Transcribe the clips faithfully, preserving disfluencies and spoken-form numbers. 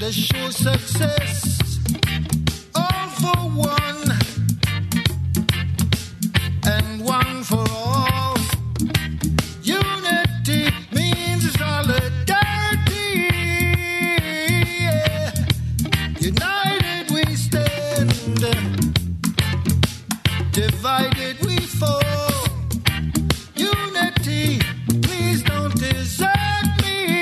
sure success, all for one, and one for all. Unity means solidarity. Yeah. United we stand, divided we fall. Unity, please don't desert me.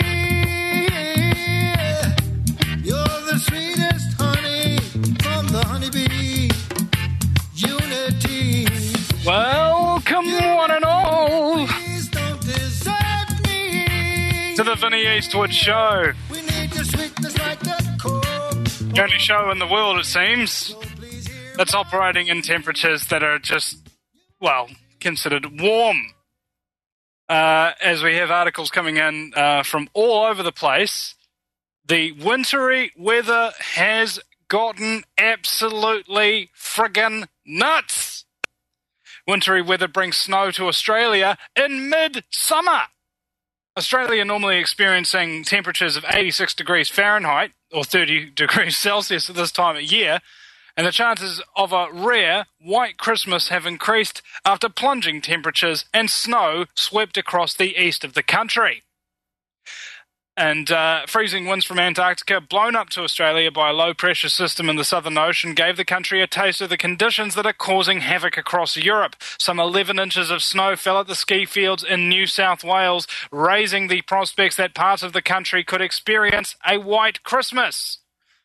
You're the sweetest honey from the honeybee. Unity. Welcome, Unity, one and all, please don't desert me. to the Vinny Eastwood Show. We need your sweetness like the core. The only show in the world, it seems, that's operating in temperatures that are just, well, considered warm. Uh, as we have articles coming in uh, from all over the place, the wintry weather has gotten absolutely friggin' nuts. Wintry weather brings snow to Australia in mid-summer. Australia normally experiencing temperatures of eighty-six degrees Fahrenheit or thirty degrees Celsius at this time of year, and the chances of a rare white Christmas have increased after plunging temperatures and snow swept across the east of the country. And uh, freezing winds from Antarctica, blown up to Australia by a low-pressure system in the Southern Ocean, gave the country a taste of the conditions that are causing havoc across Europe. Some eleven inches of snow fell at the ski fields in New South Wales, raising the prospects that parts of the country could experience a white Christmas.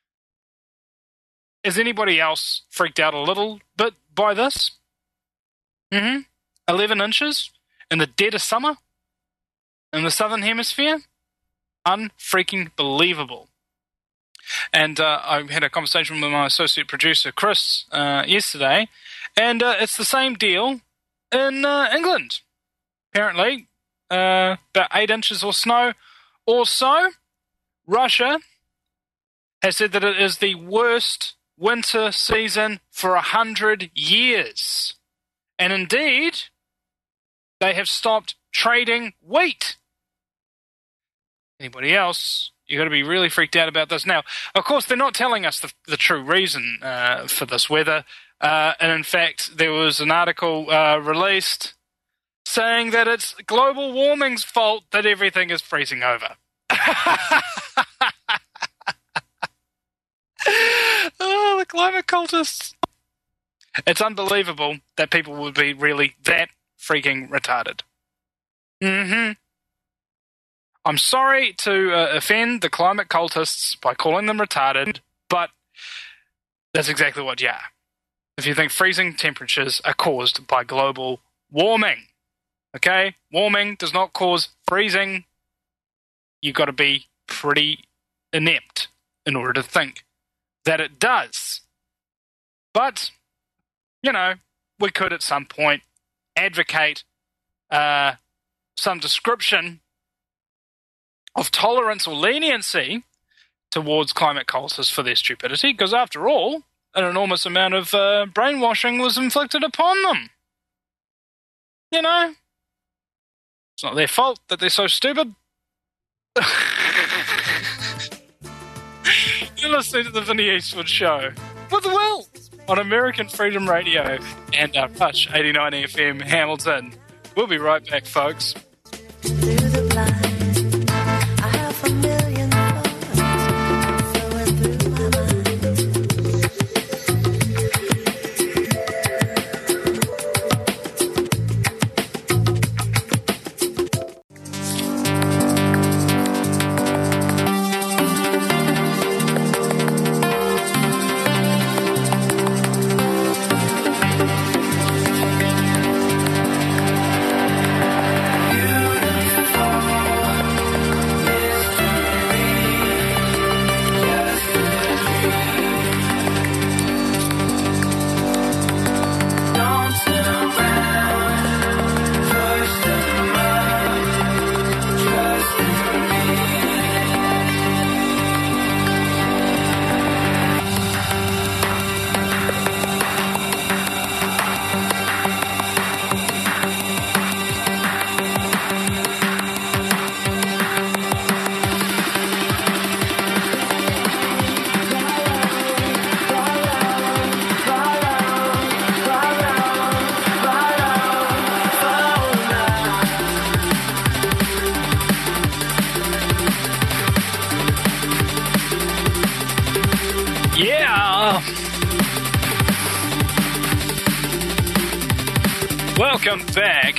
Is anybody else freaked out a little bit by this? Mm-hmm. eleven inches in the dead of summer in the Southern Hemisphere? Unfreaking believable. And uh, I had a conversation with my associate producer, Chris, uh, yesterday, and uh, it's the same deal in uh, England. Apparently, uh, about eight inches of snow or so. Russia has said that it is the worst winter season for a hundred years. And indeed, they have stopped trading wheat. Anybody else, you've got to be really freaked out about this. Now, of course, they're not telling us the, the true reason uh, for this weather. Uh, and in fact, there was an article uh, released saying that it's global warming's fault that everything is freezing over. Oh, the climate cultists. It's unbelievable that people would be really that freaking retarded. Mm-hmm. I'm sorry to uh, offend the climate cultists by calling them retarded, but that's exactly what you are. If you think freezing temperatures are caused by global warming, okay? Warming does not cause freezing. You've got to be pretty inept in order to think that it does. But, you know, we could at some point advocate uh, some description of tolerance or leniency towards climate cultists for their stupidity, because after all, an enormous amount of uh, brainwashing was inflicted upon them. You know? It's not their fault that they're so stupid. You're listening to the Vinny Eastwood Show with Will on American Freedom Radio and uh, Rush eighty-nine F M Hamilton. We'll be right back, folks. Beautiful. Welcome back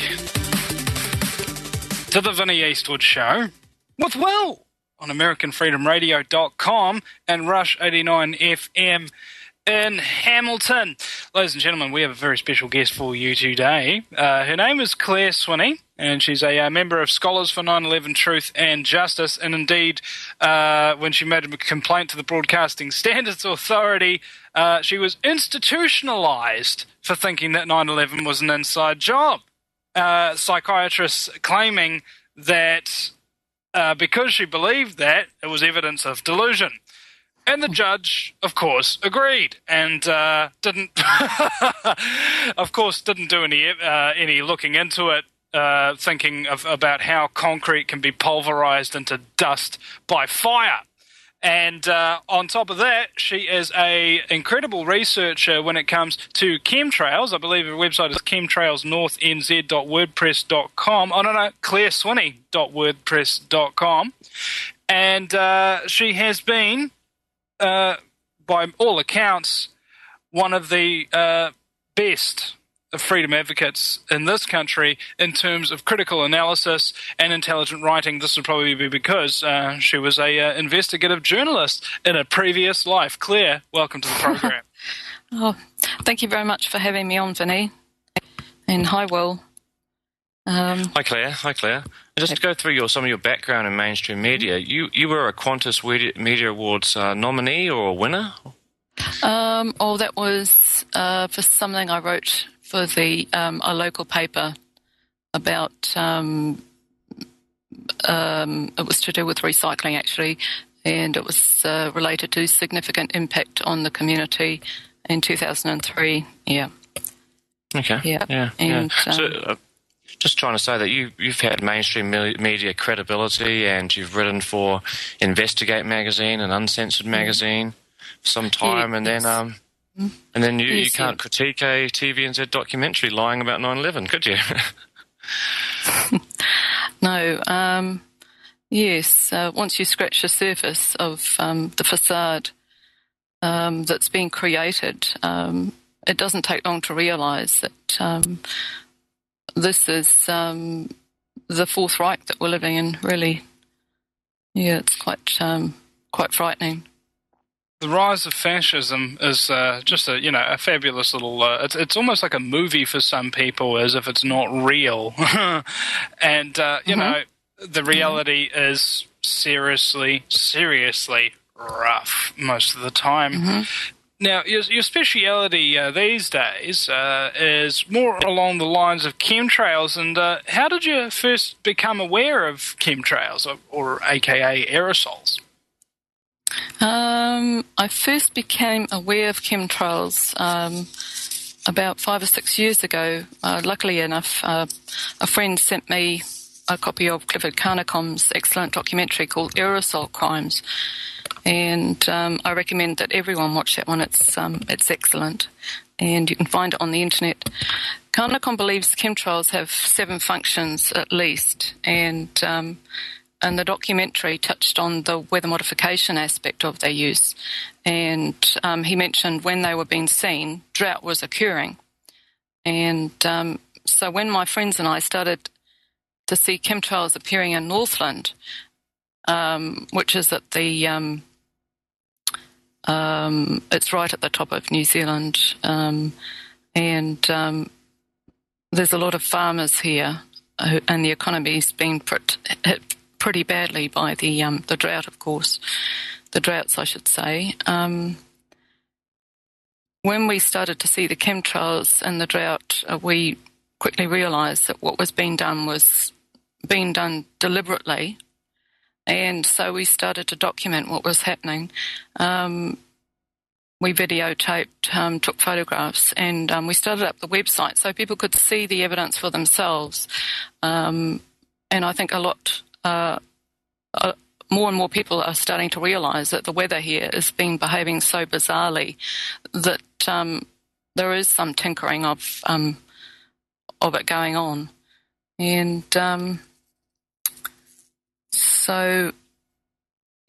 to the Vinnie Eastwood Show with Will on American Freedom Radio dot com and Rush eighty-nine F M in Hamilton. Ladies and gentlemen, we have a very special guest for you today. Uh, her name is Claire Swinney, and she's a uh, member of Scholars for nine eleven Truth and Justice, and indeed, uh, when she made a complaint to the Broadcasting Standards Authority, uh, she was institutionalized for thinking that nine eleven was an inside job. Uh, psychiatrists claiming that uh, because she believed that, it was evidence of delusion. And the judge, of course, agreed, and uh, didn't, of course, didn't do any uh, any looking into it, uh, thinking of, about how concrete can be pulverized into dust by fire. And uh, on top of that, she is a incredible researcher when it comes to chemtrails. I believe her website is chemtrails north n z dot wordpress dot com. Oh, no, no, claire swinney dot wordpress dot com. And uh, she has been, uh, by all accounts, one of the uh, best freedom advocates in this country in terms of critical analysis and intelligent writing. This would probably be because uh, she was a uh, investigative journalist in a previous life. Claire, welcome to the program. Oh, thank you very much for having me on, Vinny. And hi, Will. Um, hi, Claire. Hi, Claire. Just to go through your some of your background in mainstream media, you, you were a Qantas Media Awards uh, nominee or a winner? Um, oh, that was uh, for something I wrote for the um, a local paper about, um, um, it was to do with recycling actually, and it was uh, related to significant impact on the community in two thousand three. Yeah. Okay. Yeah. Yeah. And, yeah. So, uh, just trying to say that you, you've had mainstream media credibility, and you've written for Investigate magazine and Uncensored magazine for some time, yeah, and then um, and then you, yes, you can't yeah. critique a T V N Z documentary lying about nine eleven, could you? No. Um, yes. Uh, once you scratch the surface of um, the facade um, that's been created, um, it doesn't take long to realise that um, this is um, the Fourth Reich that we're living in. Really, yeah, it's quite um, quite frightening. The rise of fascism is uh, just a you know a fabulous little. Uh, it's it's almost like a movie for some people, as if it's not real, and uh, you mm-hmm. know the reality mm-hmm. is seriously, seriously rough most of the time. Mm-hmm. Now, your, your speciality uh, these days uh, is more along the lines of chemtrails, and uh, how did you first become aware of chemtrails, or, or A K A aerosols? Um, I first became aware of chemtrails um, about five or six years ago. Uh, luckily enough, uh, a friend sent me a copy of Clifford Carnicom's excellent documentary called Aerosol Crimes, and um, I recommend that everyone watch that one. It's um, it's excellent, and you can find it on the internet. Carnicom believes chemtrails have seven functions at least, and um, and the documentary touched on the weather modification aspect of their use, and um, he mentioned when they were being seen, drought was occurring, and um, so when my friends and I started to see chemtrails appearing in Northland, um, which is at the um, um, it's right at the top of New Zealand, um, and um, there's a lot of farmers here, who, and the economy's been put, hit pretty badly by the um, the drought, of course, the droughts, I should say. Um, when we started to see the chemtrails and the drought, uh, we quickly realised that what was being done was being done deliberately, and so we started to document what was happening. Um, we videotaped, um, took photographs, and um, we started up the website so people could see the evidence for themselves. Um, and I think a lot... Uh, uh, more and more people are starting to realise that the weather here is been behaving so bizarrely that um, there is some tinkering of um, of it going on, and um, so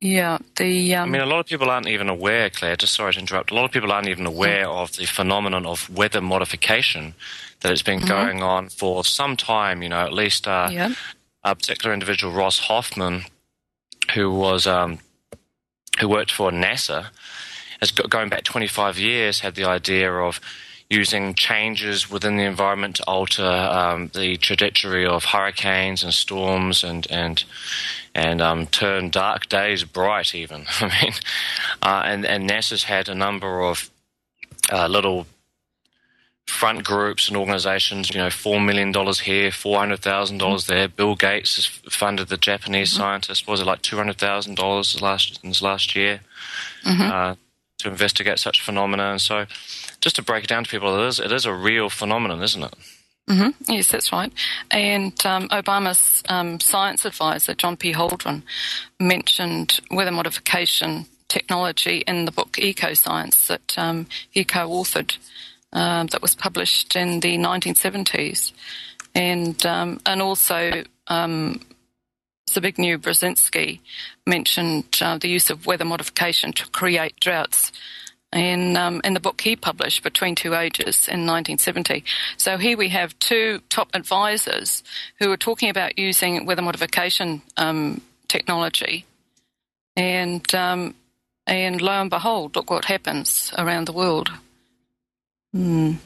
Yeah, the. Um, I mean, a lot of people aren't even aware, Claire, just sorry to interrupt, a lot of people aren't even aware of the phenomenon of weather modification that has been mm-hmm. going on for some time, you know, at least uh, yeah. a particular individual, Ross Hoffman, who was um, who worked for NASA, has got, going back twenty-five years, had the idea of using changes within the environment to alter um, the trajectory of hurricanes and storms and and and um, turn dark days bright even. I mean, uh, and, and NASA's had a number of uh, little front groups and organizations, you know, four million dollars here, four hundred thousand dollars there. Bill Gates has funded the Japanese mm-hmm. scientist, was it like two hundred thousand dollars last, in this last year mm-hmm. uh, to investigate such phenomena. And so just to break it down to people, it is, it is a real phenomenon, isn't it? Mm-hmm. Yes, that's right. And um, Obama's um, science advisor, John P. Holdren, mentioned weather modification technology in the book Ecoscience that um, he co-authored, um, that was published in the nineteen seventies. And um, and also um, Zbigniew Brzezinski mentioned uh, the use of weather modification to create droughts in, um, in the book he published, Between Two Ages, in nineteen seventy. So here we have two top advisors who are talking about using weather modification um, technology. And, um, and lo and behold, look what happens around the world. Mm.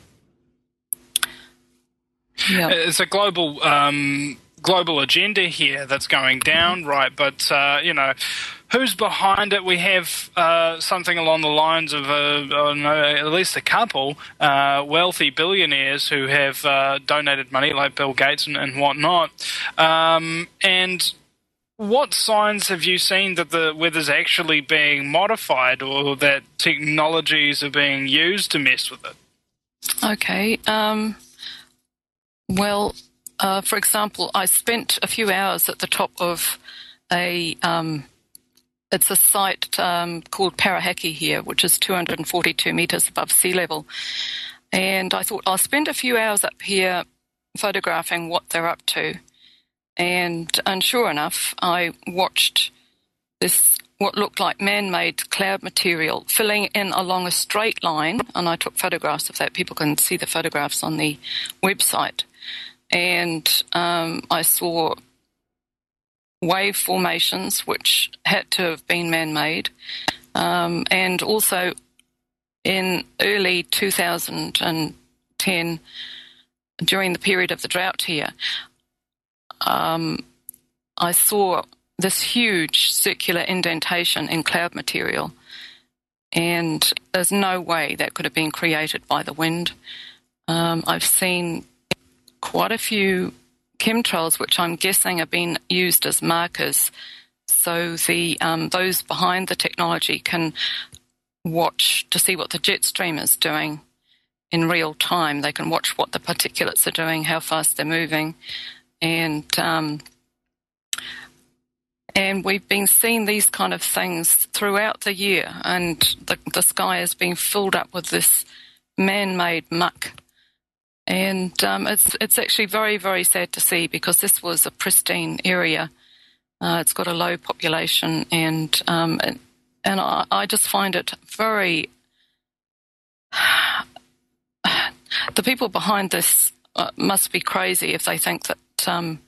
Yeah. It's a global um, global agenda here that's going down, right? But, uh, you know, who's behind it? We have uh, something along the lines of, uh, I don't know, at least a couple uh, wealthy billionaires who have uh, donated money, like Bill Gates and, and whatnot. Um, and what signs have you seen that the weather's actually being modified or that technologies are being used to mess with it? Okay. Um, well, uh, for example, I spent a few hours at the top of a... Um, It's a site um, called Parahaki here, which is two hundred forty-two metres above sea level. And I thought, I'll spend a few hours up here photographing what they're up to. And, and sure enough, I watched this, what looked like man-made cloud material filling in along a straight line. And I took photographs of that. People can see the photographs on the website. And um, I saw wave formations, which had to have been man-made. Um, and also in early two thousand ten, during the period of the drought here, um, I saw this huge circular indentation in cloud material. And there's no way that could have been created by the wind. Um, I've seen quite a few chemtrails, which I'm guessing have been used as markers, so the um, those behind the technology can watch to see what the jet stream is doing in real time. They can watch what the particulates are doing, how fast they're moving, and um, and we've been seeing these kind of things throughout the year, and the, the sky has been filled up with this man-made muck. And um, it's it's actually very, very sad to see, because this was a pristine area. Uh, it's got a low population, and um, and, and I, I just find it very... The people behind this uh, must be crazy if they think that... Um,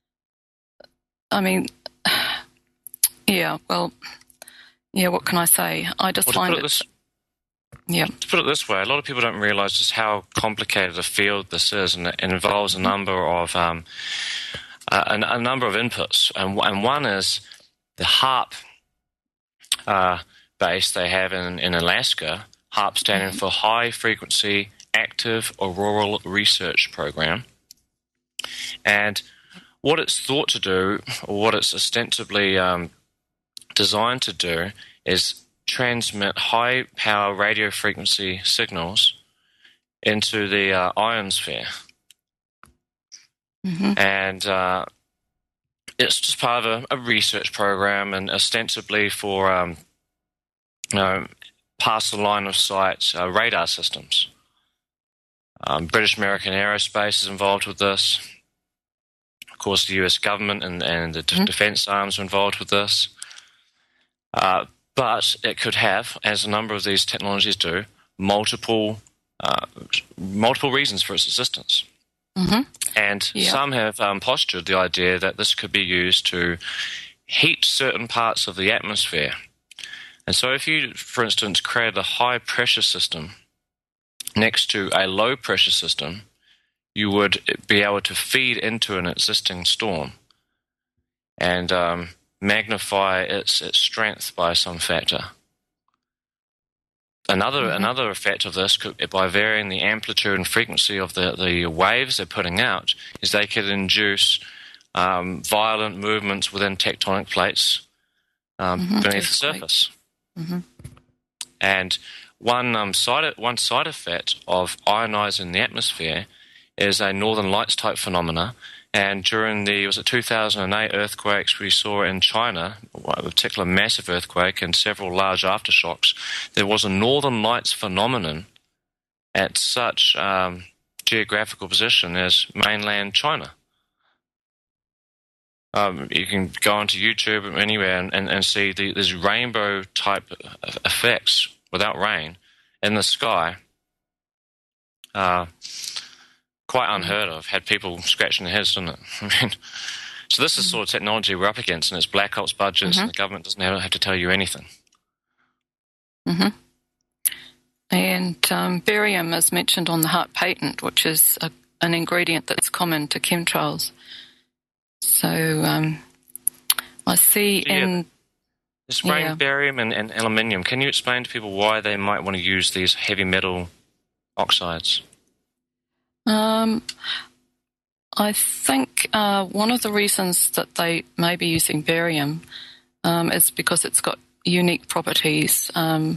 I mean, yeah, well, yeah, what can I say? I just well, find it... This- Yeah. To put it this way, a lot of people don't realise just how complicated a field this is, and it involves a number of um, a, a number of inputs, and, and one is the HARP uh, base they have in, in Alaska. HARP standing for High Frequency Active Auroral Research Program, and what it's thought to do, or what it's ostensibly um, designed to do, is transmit high-power radio frequency signals into the uh, ionosphere. Mm-hmm. And uh, it's just part of a, a research program, and ostensibly for um, you know, past the line of sight uh, radar systems. Um, British American Aerospace is involved with this. Of course, the U S government and, and the mm-hmm. defense arms are involved with this. Uh, but it could have, as a number of these technologies do, multiple uh, multiple reasons for its existence. Mm-hmm. And Yeah. some have um, postured the idea that this could be used to heat certain parts of the atmosphere. And so if you, for instance, created a high-pressure system next to a low-pressure system, you would be able to feed into an existing storm and um, magnify its, its strength by some factor. Another mm-hmm. another effect of this, could, by varying the amplitude and frequency of the, the waves they're putting out, is they could induce um, violent movements within tectonic plates um, mm-hmm. beneath the surface. Mm-hmm. And one um, side one side effect of ionizing the atmosphere is a Northern Lights type phenomena. And during the was it two thousand eight earthquakes we saw in China, a particular massive earthquake and several large aftershocks, there was a Northern Lights phenomenon at such um, geographical position as mainland China. Um, you can go onto YouTube or anywhere and, and, and see the, these rainbow type effects without rain in the sky. Uh, quite unheard of. Had people scratching their heads, didn't it? I mean, so this is sort of technology we're up against, and it's black ops budgets, mm-hmm. and the government doesn't have, have to tell you anything. Mm-hmm. And um, barium is mentioned on the Hart patent, which is a, an ingredient that's common to chemtrails. So um, I see yeah, in... This rain yeah. barium and, and aluminium, can you explain to people why they might want to use these heavy metal oxides? Um, I think uh, one of the reasons that they may be using barium um, is because it's got unique properties. Um,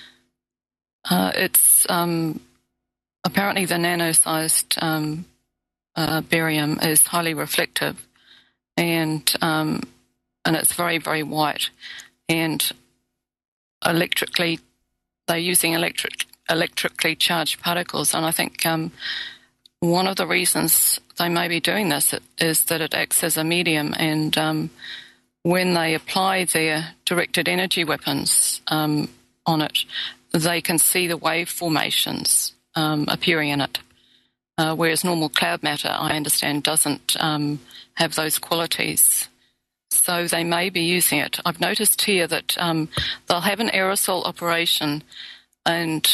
uh, it's um, apparently the nano-sized um, uh, barium is highly reflective, and um, and it's very, very white. And electrically, they're using electric electrically charged particles, and I think um, one of the reasons they may be doing this is that it acts as a medium, and um, when they apply their directed energy weapons um, on it, they can see the wave formations um, appearing in it, uh, whereas normal cloud matter, I understand, doesn't um, have those qualities. So they may be using it. I've noticed here that um, they'll have an aerosol operation, and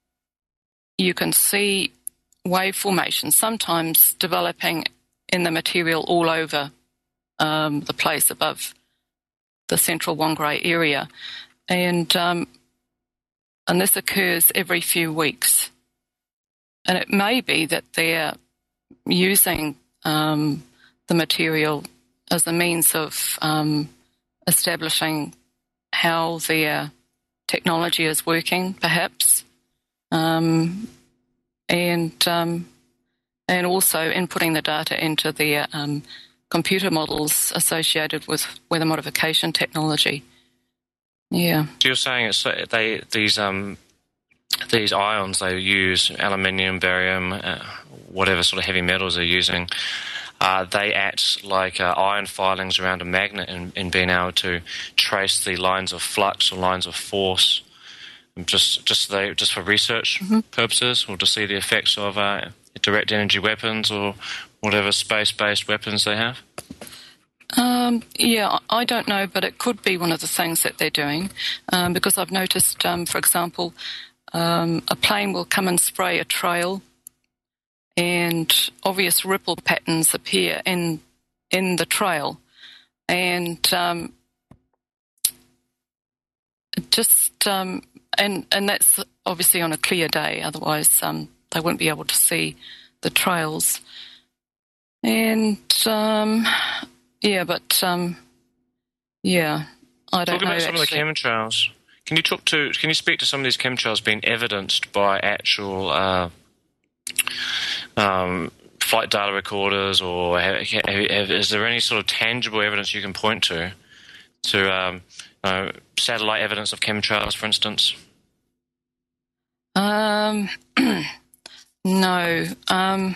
you can see wave formation sometimes developing in the material all over um, the place above the central Wangrai area. And, um, and this occurs every few weeks. And it may be that they're using um, the material as a means of um, establishing how their technology is working, perhaps. Um, and um, and also inputting the data into their um, computer models associated with weather modification technology. Yeah. So you're saying it's they these um these ions they use aluminium, barium, uh, whatever sort of heavy metals they're using. Uh, they act like uh, iron filings around a magnet in, in being able to trace the lines of flux or lines of force. Just, just they, just for research mm-hmm. purposes, or to see the effects of uh, direct energy weapons or whatever space-based weapons they have. Um, yeah, I don't know, but it could be one of the things that they're doing, um, because I've noticed, um, for example, um, a plane will come and spray a trail, and obvious ripple patterns appear in in the trail, and um, just. Um, And and that's obviously on a clear day, otherwise um, they wouldn't be able to see the trails. And, um, yeah, but, um, yeah, I don't talk know. Talk about some actually. of the chemtrails. Can you talk to, can you speak to some of these chemtrails being evidenced by actual uh, um, flight data recorders, or have, have, is there any sort of tangible evidence you can point to, to um, uh, satellite evidence of chemtrails, for instance? Um, no. Um,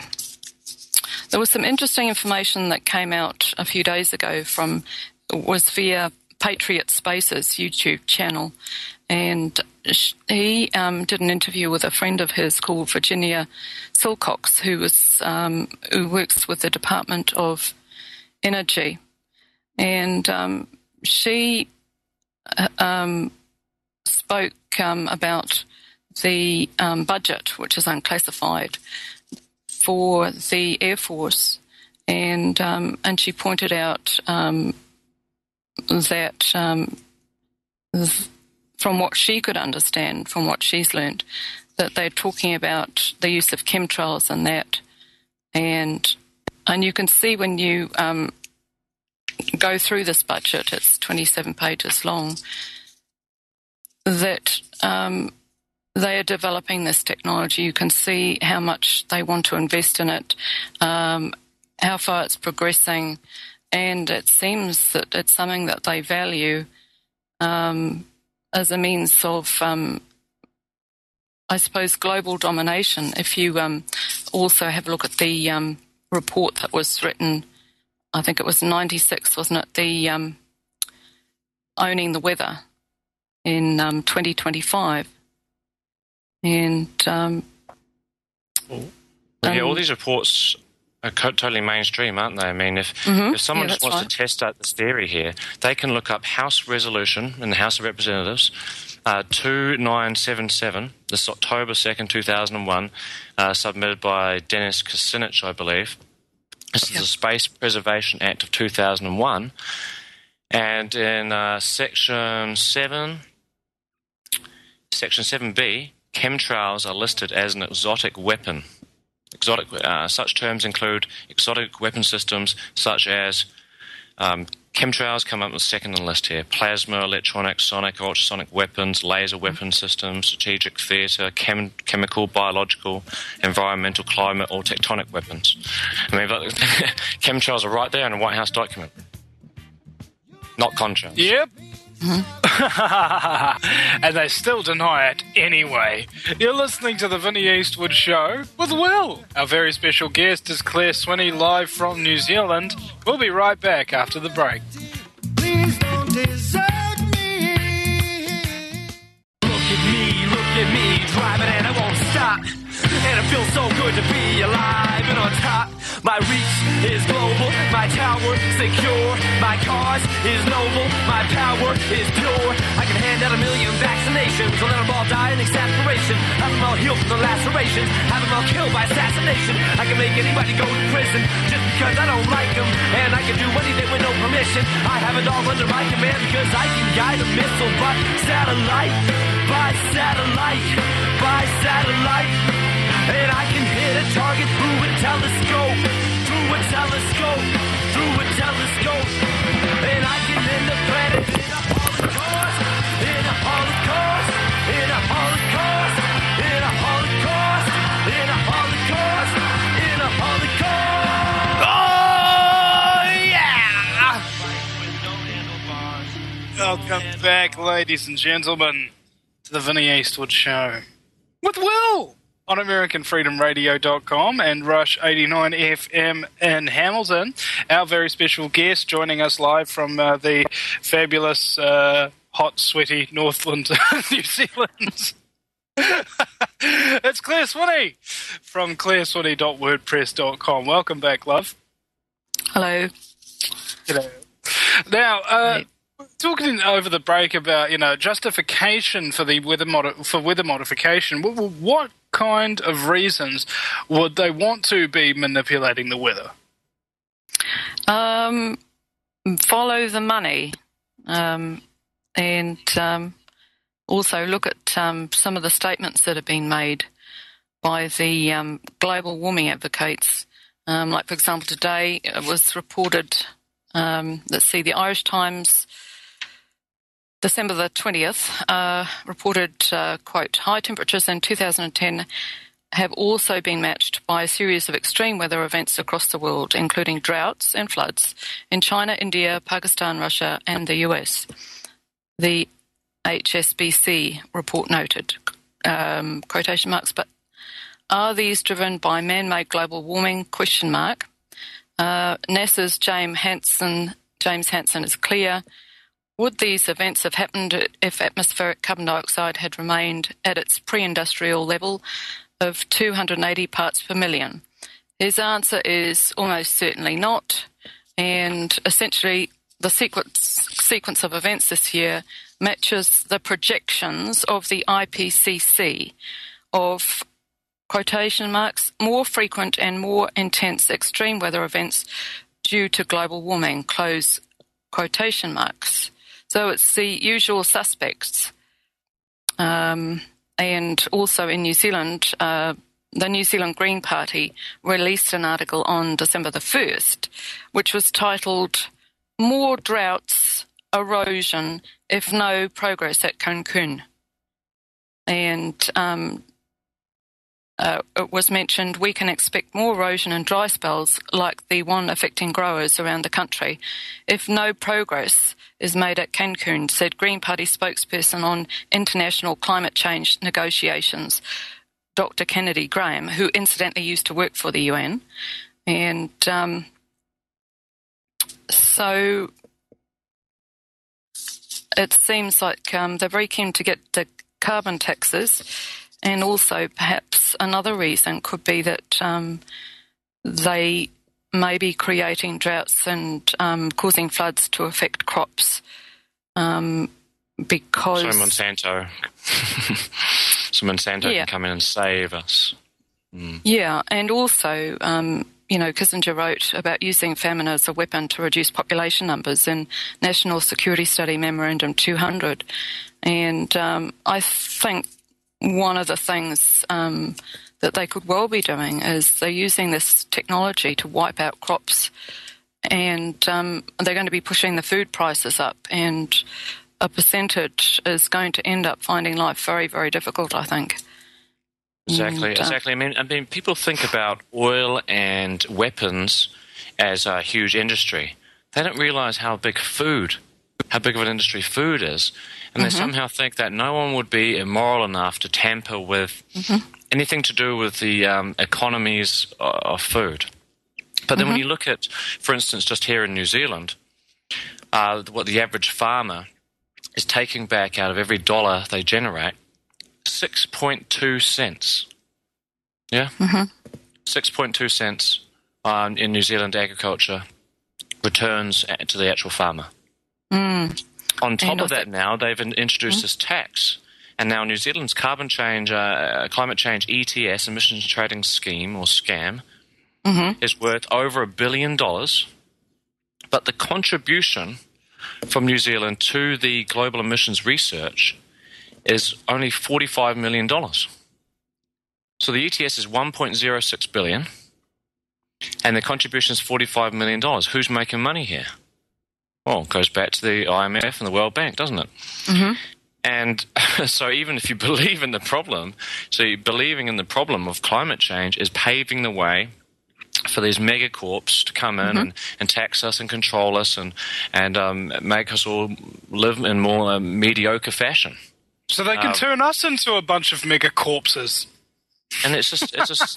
there was some interesting information that came out a few days ago from, was via Patriot Spaces YouTube channel, and he um, did an interview with a friend of his called Virginia Silcox, who was um, who works with the Department of Energy, and um, she uh, um, spoke um, about the um, budget, which is unclassified, for the Air Force, and um, and she pointed out um, that um, from what she could understand, from what she's learned, that they're talking about the use of chemtrails and that, and and you can see when you um, go through this budget, it's twenty-seven pages long, that um, they are developing this technology. You can see how much they want to invest in it, um, how far it's progressing, and it seems that it's something that they value um, as a means of, um, I suppose, global domination. If you um, also have a look at the um, report that was written, I think it was ninety-six, wasn't it? The um, Owning the Weather in um, twenty twenty-five. And um, well, yeah, um, all these reports are co- totally mainstream, aren't they? I mean, if mm-hmm. if someone yeah, just wants right. to test out this theory here, they can look up House Resolution in the House of Representatives uh, two nine seven seven. This is October second, two thousand one, uh, submitted by Dennis Kucinich, I believe. This yep. is the Space Preservation Act of two thousand one, and in uh, Section seven, Section seven B. Chemtrails are listed as an exotic weapon. Exotic, uh, such terms include exotic weapon systems such as um, chemtrails come up with second on the list here. Plasma, electronic, sonic, ultrasonic weapons, laser weapon systems, strategic theatre, chem- chemical, biological, environmental, climate, or tectonic weapons. I mean, look, chemtrails are right there in the White House document. Not contrails. Yep. And they still deny it anyway. You're listening to the Vinnie Eastwood Show with Will. Our very special guest is Claire Swinney, live from New Zealand. We'll be right back after the break. Please don't desert me. Look at me, look at me, driving and I won't stop. And it feels so good to be alive and on top. My reach is global, my tower secure. My cause is noble, my power is pure. I can hand out a million vaccinations, or let them all die in exasperation. Have them all healed from the lacerations, have them all killed by assassination. I can make anybody go to prison just because I don't like them. And I can do anything with no permission. I have it all under my command because I can guide a missile by satellite, by satellite, by satellite. And I can hit a target through a telescope, through a telescope, through a telescope. And I can end the planet in a holocaust, in a holocaust, in a holocaust, in a holocaust, in a holocaust, in a holocaust. Oh, yeah! Welcome back, ladies and gentlemen, to the Vinnie Eastwood Show with Will on American Freedom Radio dot com and Rush eighty-nine F M in Hamilton. Our very special guest joining us live from uh, the fabulous, uh, hot, sweaty Northland, New Zealand. It's Claire Swinney from claire swinney dot wordpress dot com. Welcome back, love. Hello. G'day. Now, uh, talking over the break about, you know, justification for the weather modi- for weather modification. What, what kind of reasons would they want to be manipulating the weather? Um, follow the money, um, and um, also look at um, some of the statements that have been made by the um, global warming advocates. Um, like, for example, today it was reported. Um, let's see, the Irish Times, December the twentieth, uh, reported, uh, quote, high temperatures in two thousand ten have also been matched by a series of extreme weather events across the world, including droughts and floods in China, India, Pakistan, Russia, and the U S. The H S B C report noted, um, quotation marks, but are these driven by man-made global warming, question mark. Uh, NASA's James Hansen, James Hansen is clear. Would these events have happened if atmospheric carbon dioxide had remained at its pre-industrial level of two hundred eighty parts per million? His answer is almost certainly not, and essentially the sequence, sequence of events this year matches the projections of the I P C C of, quotation marks, more frequent and more intense extreme weather events due to global warming, close quotation marks. So it's the usual suspects. Um, and also in New Zealand, uh, the New Zealand Green Party released an article on December the first, which was titled, More Droughts, Erosion, If No Progress at Cancun. And um, uh, it was mentioned we can expect more erosion and dry spells like the one affecting growers around the country if no progress is made at Cancun, said Green Party spokesperson on international climate change negotiations, Doctor Kennedy Graham, who incidentally used to work for the U N. And um, so it seems like um, they're very keen to get the carbon taxes, and also perhaps another reason could be that um, they may be creating droughts and um, causing floods to affect crops um, because... So Monsanto... So Monsanto yeah. can come in and save us. Mm. Yeah, and also, um, you know, Kissinger wrote about using famine as a weapon to reduce population numbers in National Security Study Memorandum two hundred. And um, I think one of the things um, that they could well be doing is they're using this technology to wipe out crops, and um, they're going to be pushing the food prices up, and a percentage is going to end up finding life very, very difficult, I think. Exactly, and, uh, exactly. I mean, I mean, people think about oil and weapons as a huge industry. They don't realise how big food, how big of an industry food is, and mm-hmm. they somehow think that no one would be immoral enough to tamper with mm-hmm. anything to do with the um, economies of food. But then mm-hmm. when you look at, for instance, just here in New Zealand, uh, what the average farmer is taking back out of every dollar they generate, six point two cents. Yeah? Mm-hmm. six point two cents um, in New Zealand agriculture returns to the actual farmer. Mm. On top of that now, they've introduced mm-hmm. this tax. And now New Zealand's carbon change, uh, climate change E T S, emissions trading scheme or scam, mm-hmm. is worth over a billion dollars. But the contribution from New Zealand to the global emissions research is only forty-five million dollars. So the E T S is one point zero six billion dollars, and the contribution is forty-five million dollars. Who's making money here? Well, it goes back to the I M F and the World Bank, doesn't it? Mm-hmm. And so even if you believe in the problem, so believing in the problem of climate change is paving the way for these megacorps to come in mm-hmm. and, and tax us and control us and, and um, make us all live in more uh, mediocre fashion. So they can um, turn us into a bunch of megacorpses. And it's just, it's just,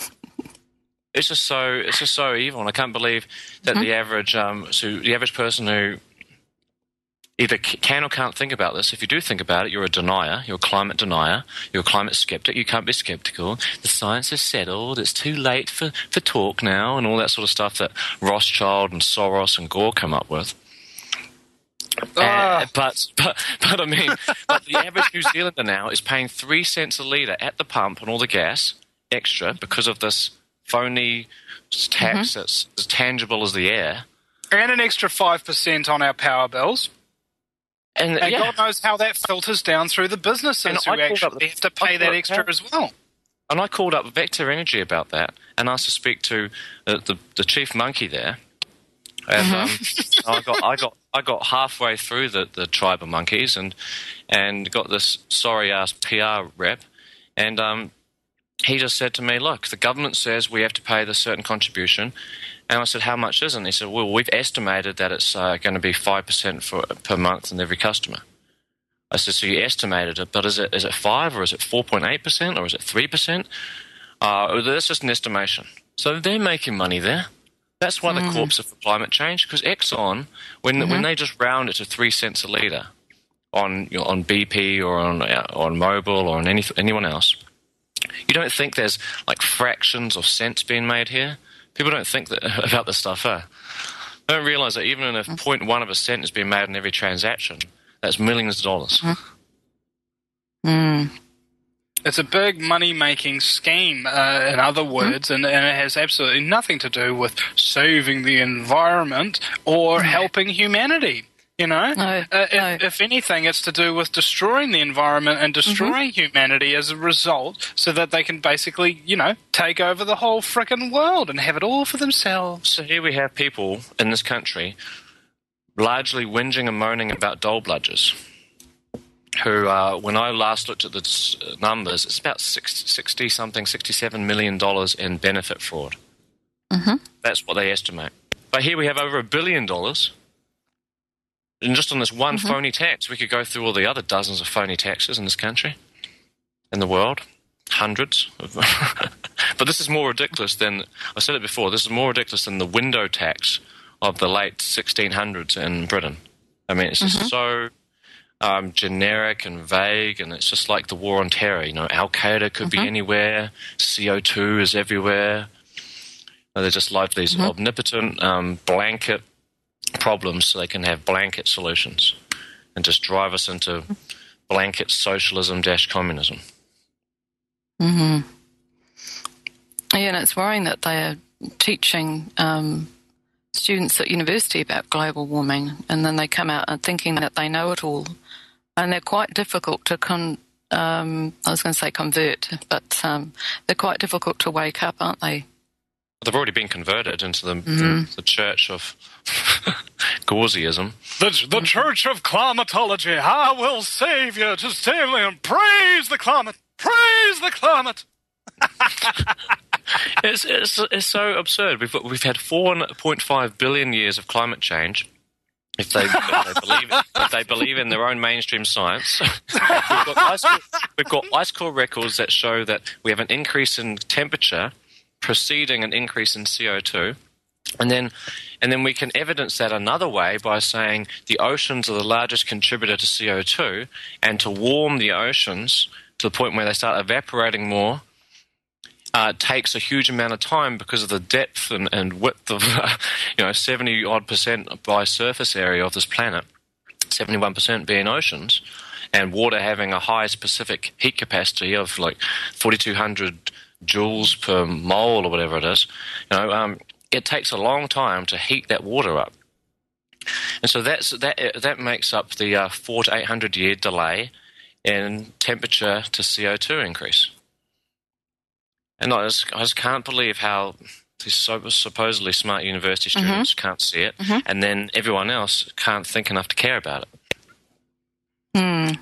it's just so, it's just so evil. And I can't believe that mm-hmm. the average, um, so the average person who either can or can't think about this. If you do think about it, you're a denier. You're a climate denier. You're a climate skeptic. You can't be skeptical. The science is settled. It's too late for, for talk now, and all that sort of stuff that Rothschild and Soros and Gore come up with. Uh, uh, but, but, but I mean, but the average New Zealander now is paying three cents a litre at the pump on all the gas extra because of this phony tax mm-hmm. that's as tangible as the air. And an extra five percent on our power bills. And, and yeah. God knows how that filters down through the businesses and who actually the, have to pay that extra up, as well. And I called up Vector Energy about that and asked to speak to the, the, the chief monkey there. And mm-hmm. um, I got I got I got halfway through the, the tribe of monkeys and and got this sorry ass P R rep, and um, he just said to me, "Look, the government says we have to pay this certain contribution." And I said, how much is it? And he said, well, we've estimated that it's uh, going to be five percent for, per month in every customer. I said, so you estimated it, but is it is it five or is it four point eight percent or is it three percent? Uh, that's just an estimation. So they're making money there. That's why the corpse are for climate change, because Exxon, when Mm-hmm. when they just round it to three cents a litre on you know, on B P or on uh, on Mobil or on any, anyone else, you don't think there's like fractions of cents being made here? People don't think that about this stuff, huh? They don't realise that even if zero point one of a cent is being made in every transaction, that's millions of dollars. Mm. It's a big money-making scheme, uh, in other words, and, and it has absolutely nothing to do with saving the environment or helping humanity. You know, No, uh, if, no. if anything, it's to do with destroying the environment and destroying humanity as a result, so that they can basically, you know, take over the whole frickin' world and have it all for themselves. So here we have people in this country largely whinging and moaning about dole bludgers, who, uh, when I last looked at the s- numbers, it's about sixty something, sixty-seven million dollars in benefit fraud. Mm-hmm. That's what they estimate. But here we have over a billion dollars. And just on this one Mm-hmm. phony tax, we could go through all the other dozens of phony taxes in this country, in the world, hundreds. Of but this is more ridiculous than, I said it before, this is more ridiculous than the window tax of the late sixteen hundreds in Britain. I mean, it's just Mm-hmm. so um, generic and vague, and it's just like the war on terror. You know, Al-Qaeda could Mm-hmm. be anywhere, C O two is everywhere. They're just like these Mm-hmm. omnipotent um, blanket problems so they can have blanket solutions and just drive us into blanket socialism dash communism. Mm-hmm. Yeah, and it's worrying that they are teaching um, students at university about global warming, and then they come out and thinking that they know it all, and they're quite difficult to con. Um, I was going to say convert, but um, they're quite difficult to wake up, aren't they? They've already been converted into the, Mm-hmm. the, the church of Gauzyism. The, the Church of Climatology, I will save you to Stanley and praise the climate, praise the climate. It's, it's, it's so absurd. We've we've had four point five billion years of climate change. If they, if they believe if they believe in their own mainstream science, we've got, ice core, we've got ice core records that show that we have an increase in temperature preceding an increase in C O two, and then and then we can evidence that another way by saying the oceans are the largest contributor to C O two, and to warm the oceans to the point where they start evaporating more. Uh, takes a huge amount of time because of the depth and, and width of, uh, you know, seventy odd percent by surface area of this planet, seventy-one percent being oceans, and water having a high specific heat capacity of like forty-two hundred joules per mole or whatever it is. You know, um, it takes a long time to heat that water up, and so that's that. That makes up the uh, four to eight hundred year delay in temperature to C O two increase. And I just, I just can't believe how these so, supposedly smart university students mm-hmm. can't see it, mm-hmm. and then everyone else can't think enough to care about it. Hmm.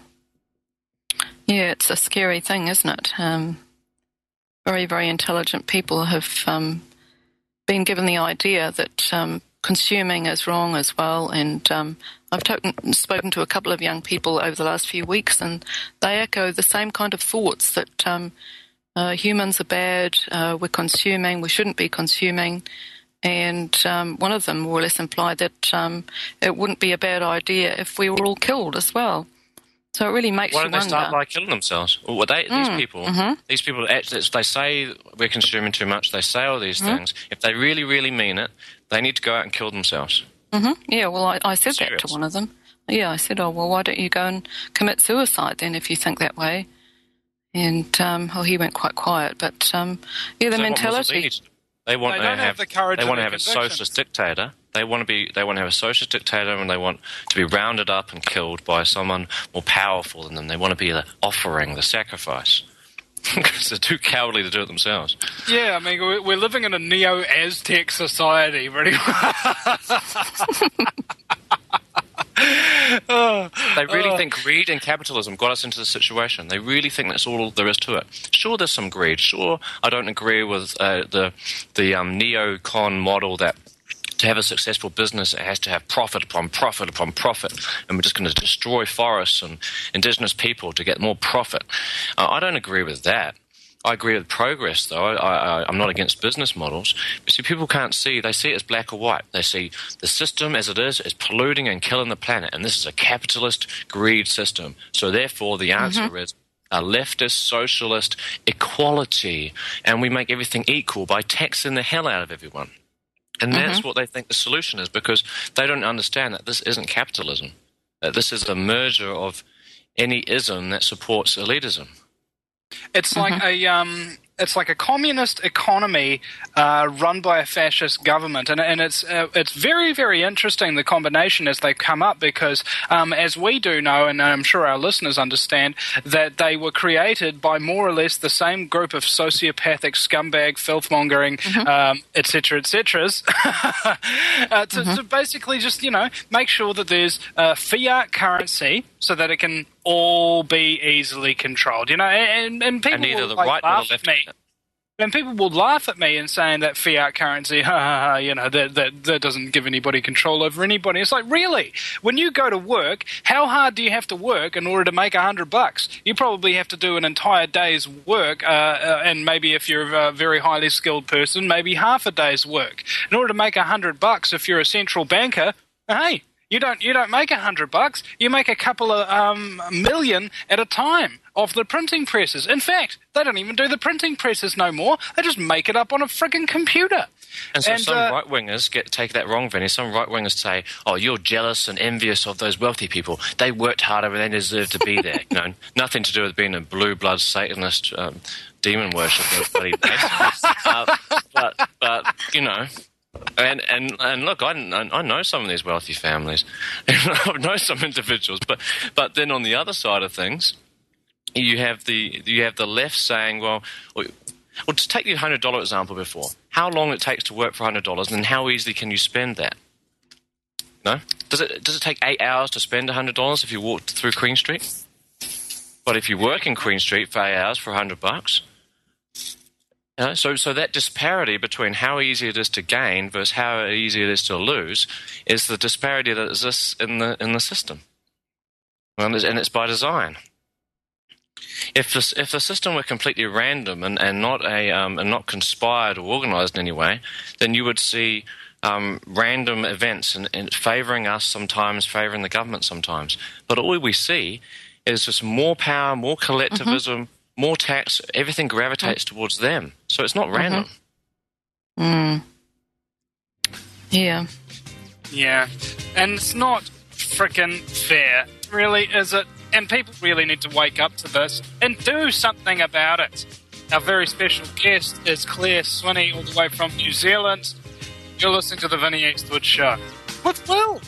Yeah, it's a scary thing, isn't it? Um, very, very intelligent people have um, been given the idea that um, consuming is wrong as well, and um, I've to- spoken to a couple of young people over the last few weeks, and they echo the same kind of thoughts that um, Uh, humans are bad, uh, we're consuming, we shouldn't be consuming, and um, one of them more or less implied that um, it wouldn't be a bad idea if we were all killed as well. So it really makes Why you don't they wonder. start by killing themselves? Well, they, Mm, these people, mm-hmm. these people, actually, they say we're consuming too much. They say all these Mm-hmm. things. If they really, really mean it, they need to go out and kill themselves. Mm-hmm. Yeah, well, I, I said Serious. that to one of them. Yeah, I said, oh, well, why don't you go and commit suicide then if you think that way? And, um, oh, he went quite quiet. But, um, yeah, the So what mentality. Mussolini do? They want They to don't have have, the courage They of want to their have a convictions. socialist dictator. They want to be. They want to have a socialist dictator, and they want to be rounded up and killed by someone more powerful than them. They want to be the offering, the sacrifice, because they're too cowardly to do it themselves. Yeah, I mean, we're we're living in a neo-Aztec society, really. They really think greed and capitalism got us into this situation. They really think that's all there is to it. Sure, there's some greed. Sure, I don't agree with uh, the the um, neocon model that to have a successful business, it has to have profit upon profit upon profit, and we're just going to destroy forests and indigenous people to get more profit. Uh, I don't agree with that. I agree with progress, though. I, I, I'm not against business models. But see, people can't see. They see it as black or white. They see the system as it is, is polluting and killing the planet. And this is a capitalist greed system. So therefore, the answer mm-hmm. is a leftist, socialist equality. And we make everything equal by taxing the hell out of everyone. And that's mm-hmm. what they think the solution is, because they don't understand that this isn't capitalism. That this is a merger of any ism that supports elitism. It's Mm-hmm. like a um, it's like a communist economy uh, run by a fascist government, and and it's uh, it's very very interesting, the combination as they come up, because um, as we do know, and I'm sure our listeners understand, that they were created by more or less the same group of sociopathic scumbag, filthmongering, Mm-hmm. um, et cetera, et ceteras, uh, to, Mm-hmm. to basically just you know make sure that there's uh, fiat currency so that it can all be easily controlled, you know, and, and people And neither will the like, right nor laugh the at left. me. And people will laugh at me and saying that fiat currency, ha ha ha, you know, that, that that doesn't give anybody control over anybody. It's like, really? When you go to work, how hard do you have to work in order to make a hundred bucks? You probably have to do an entire day's work, uh, uh, and maybe if you're a very highly skilled person, maybe half a day's work. In order to make a hundred bucks, if you're a central banker, hey, You don't you don't make a hundred bucks. You make a couple of um, million at a time off the printing presses. In fact, they don't even do the printing presses no more. They just make it up on a frigging computer. And so And, some uh, right-wingers get take that wrong, Vinny. Some right-wingers say, oh, you're jealous and envious of those wealthy people. They worked harder and they deserve to be there. You know, nothing to do with being a blue-blood Satanist um, demon worshiper. Bloody uh, but, but, you know... And, and and look, I, I know some of these wealthy families. I know some individuals, but but then on the other side of things, you have the you have the left saying, well, well, just take the hundred dollar example before. How long it takes to work for hundred dollars, and how easily can you spend that? No, does it does it take eight hours to spend a hundred dollars if you walk through Queen Street? But if you work in Queen Street for eight hours for a hundred bucks. You know, so, so that disparity between how easy it is to gain versus how easy it is to lose is the disparity that exists in the in the system, and it's, and it's by design. If the if the system were completely random and, and not a um, and not conspired or organised in any way, then you would see um, random events and, and favouring us sometimes, favouring the government sometimes. But all we see is just more power, more collectivism. Mm-hmm. More tax, everything gravitates towards them. So it's not random. Mm. Yeah. Yeah. And it's not frickin' fair, really, is it? And people really need to wake up to this and do something about it. Our very special guest is Claire Swinney, all the way from New Zealand. You're listening to the Vinnie Eastwood Show. With Will.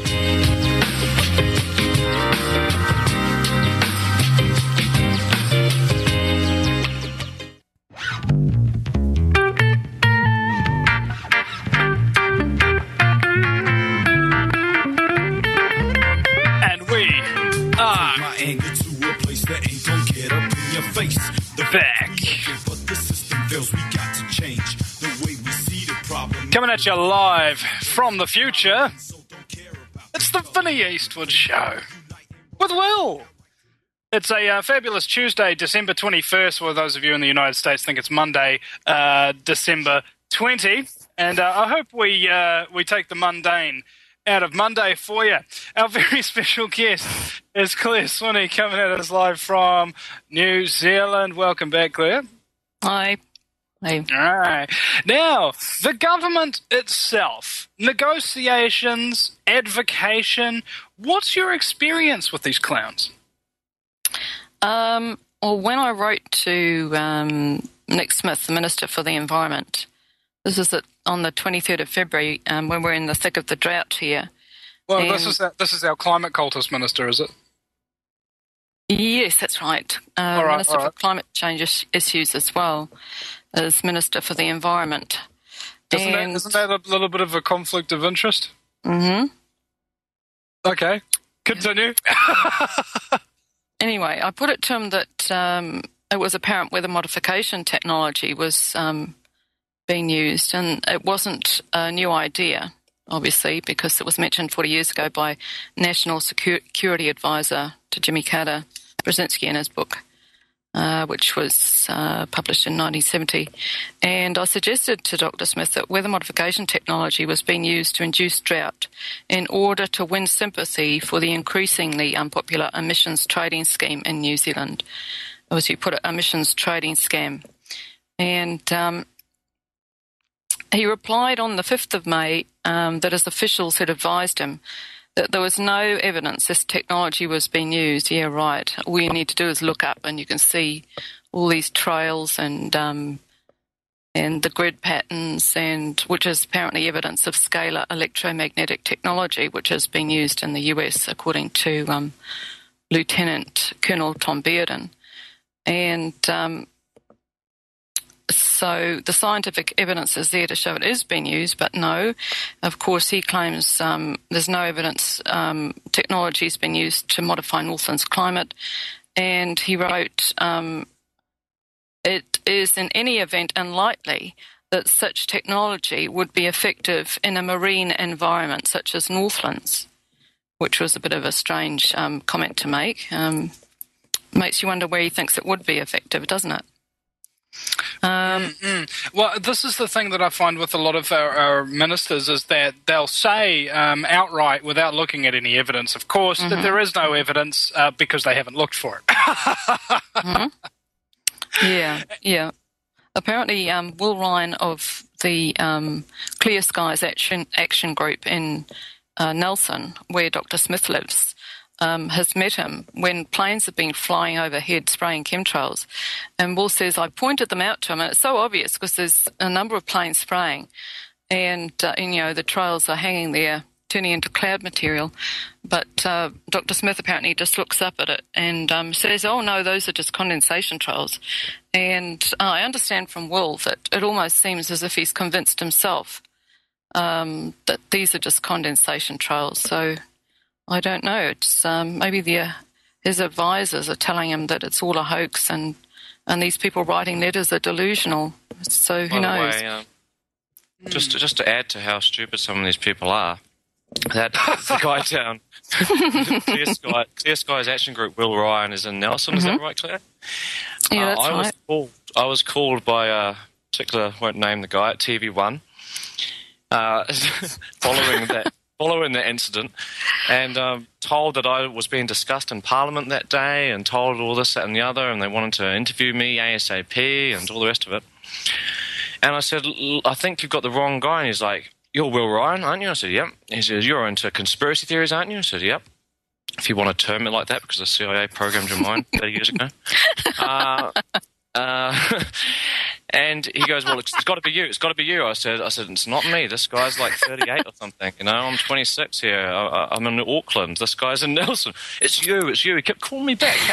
Face the back. But the system fails, we got to change the way we see the problem. Coming at you live from the future, it's the Vinnie Eastwood Show with Will. It's a uh, fabulous Tuesday, December twenty-first, for those of you in the United States think it's Monday, uh, December twentieth. And uh, I hope we uh, we take the mundane out of Monday for you. Our very special guest is Claire Swinney, coming at us live from New Zealand. Welcome back, Claire. Hi. Hi. All right. Now, the government itself, negotiations, advocation, what's your experience with these clowns? Um, well, when I wrote to um, Nick Smith, the Minister for the Environment, this is at, on the twenty-third of February, um, when we're in the thick of the drought here. Well, and this is our, this is our climate cultist minister, is it? Yes, that's right. Uh, all right Minister all right. for Climate Change is- issues as well as Minister for the Environment. Isn't that, and, isn't that a little bit of a conflict of interest? Mm-hmm. Okay, continue. Anyway, I put it to him that um, it was apparent weather modification technology was um, being used, and it wasn't a new idea, obviously, because it was mentioned forty years ago by National Security Advisor to Jimmy Carter, Brzezinski, in his book. uh, which was uh, published in nineteen seventy. And I suggested to Doctor Smith that weather modification technology was being used to induce drought in order to win sympathy for the increasingly unpopular emissions trading scheme in New Zealand. As you put it, emissions trading scam. And um, he replied on the fifth of May um, that his officials had advised him that there was no evidence this technology was being used. Yeah, right. All you need to do is look up and you can see all these trails and um, and the grid patterns, and which is apparently evidence of scalar electromagnetic technology, which has been used in the U S, according to um, Lieutenant Colonel Tom Bearden. And um, so the scientific evidence is there to show it is being used, but no. Of course, he claims um, there's no evidence um, technology has been used to modify Northland's climate. And he wrote, um, it is in any event unlikely that such technology would be effective in a marine environment such as Northland's, which was a bit of a strange um, comment to make. Um, makes you wonder where he thinks it would be effective, doesn't it? Um, mm-hmm. Well, this is the thing that I find with a lot of our, our ministers is that they'll say um, outright, without looking at any evidence, of course, mm-hmm. that there is no evidence uh, because they haven't looked for it. mm-hmm. Yeah, yeah. Apparently, um, Will Ryan of the um, Clear Skies Action, Action Group in uh, Nelson, where Doctor Smith lives, Um, has met him when planes have been flying overhead spraying chemtrails. And Will says, I pointed them out to him, and it's so obvious because there's a number of planes spraying, and, uh, and you know, the trails are hanging there, turning into cloud material. But uh, Doctor Smith apparently just looks up at it and um, says, oh, no, those are just condensation trails. And uh, I understand from Will that it almost seems as if he's convinced himself um, that these are just condensation trails. So I don't know. It's um, maybe the, his advisors are telling him that it's all a hoax, and, and these people writing letters are delusional. So who By the knows? way, uh, just to, just to add to how stupid some of these people are, that the guy down Clear, Sky, Clear Skies Action Group, Will Ryan, is in Nelson. Mm-hmm. Is that right, Claire? Yeah, uh, that's I right. Was called, I was called by a particular, won't name the guy, at T V one, uh, following that. following the incident, and um, told that I was being discussed in Parliament that day, and told all this, that and the other, and they wanted to interview me ASAP and all the rest of it. And I said, I think you've got the wrong guy. And he's like, you're Will Ryan, aren't you? I said, yep. He says, you're into conspiracy theories, aren't you? I said, yep. If you want to term it like that, because the C I A programmed your mind thirty years ago. Uh, uh, and he goes, well, it's, it's got to be you. It's got to be you. I said, I said, it's not me. This guy's like thirty-eight or something. You know, I'm twenty-six here. I, I'm in Auckland. This guy's in Nelson. It's you. It's you. He kept calling me back.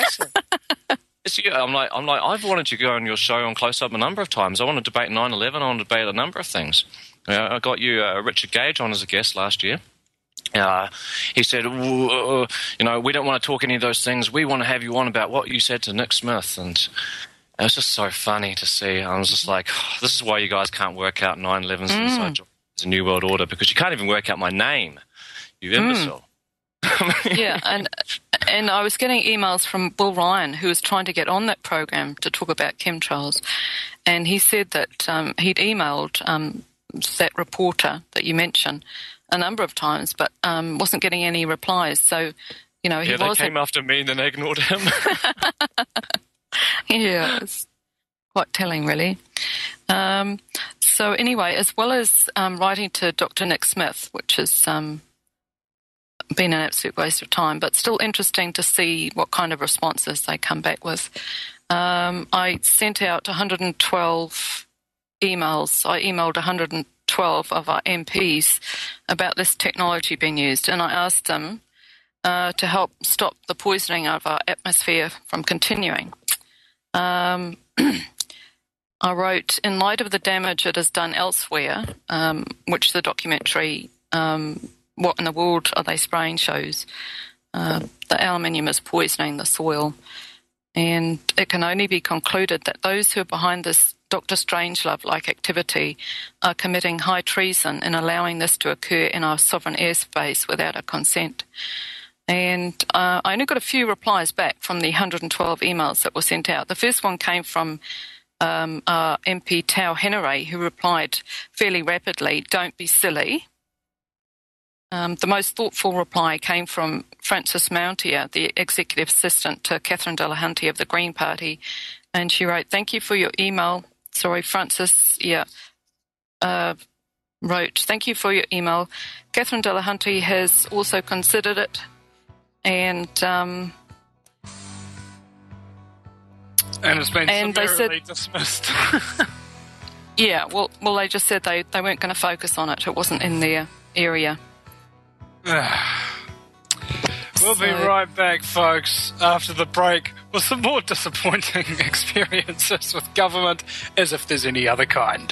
It's you. I'm like, I'm like, I've wanted to go on your show on Close Up a number of times. I want to debate nine eleven. I want to debate a number of things. You know, I got you uh, Richard Gage on as a guest last year. Uh, he said, uh, you know, we don't want to talk any of those things. We want to have you on about what you said to Nick Smith. And it was just so funny to see. I was just like, oh, this is why you guys can't work out nine eleven's mm. inside the New World Order, because you can't even work out my name, you imbecile. Mm. Yeah, and and I was getting emails from Will Ryan, who was trying to get on that program to talk about chemtrails, and he said that um, he'd emailed um, that reporter that you mentioned a number of times, but um, wasn't getting any replies. So, you know, he yeah, they was came after me and then they ignored him. Yeah, it's quite telling, really. Um, so anyway, as well as um, writing to Doctor Nick Smith, which has um, been an absolute waste of time, but still interesting to see what kind of responses they come back with, um, I sent out one hundred twelve emails. I emailed one hundred twelve of our M Ps about this technology being used, and I asked them uh, to help stop the poisoning of our atmosphere from continuing. Um, I wrote, in light of the damage it has done elsewhere, um, which the documentary um, What in the World Are They Spraying shows, uh, the aluminium is poisoning the soil, and it can only be concluded that those who are behind this Doctor Strangelove-like activity are committing high treason in allowing this to occur in our sovereign airspace without our consent. And uh, I only got a few replies back from the one hundred twelve emails that were sent out. The first one came from um, uh, M P Tau Henare, who replied fairly rapidly, "Don't be silly." Um, the most thoughtful reply came from Frances Mountier, the executive assistant to Catherine Delahunty of the Green Party, and she wrote, "Thank you for your email." Sorry, Frances, yeah, uh, wrote, "Thank you for your email. Catherine Delahunty has also considered it, and um, and it's been and they summarily said, dismissed." yeah, well, well, they just said they, they weren't going to focus on it. It wasn't in their area. We'll be So- right back, folks, after the break with some more disappointing experiences with government, as if there's any other kind.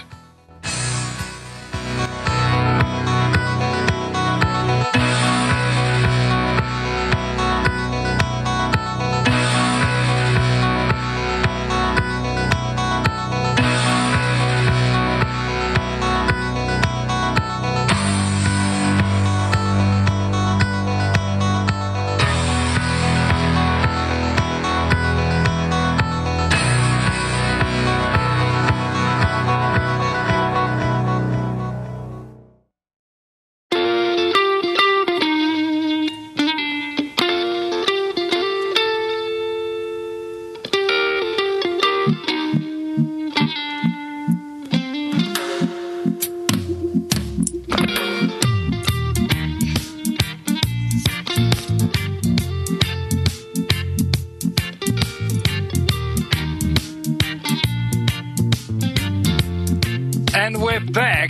And we're back,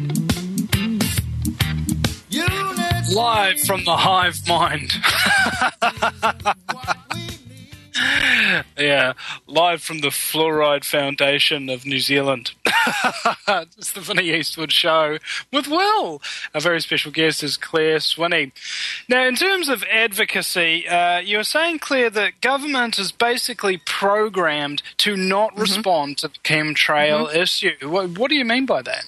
Units live from the hive mind. Yeah, live from the Fluoride Foundation of New Zealand. It's the Vinnie Eastwood Show with Will. Our very special guest is Claire Swinney. Now, in terms of advocacy, uh, you were saying, Claire, that government is basically programmed to not Mm-hmm. respond to the chemtrail Mm-hmm. issue. What, what do you mean by that?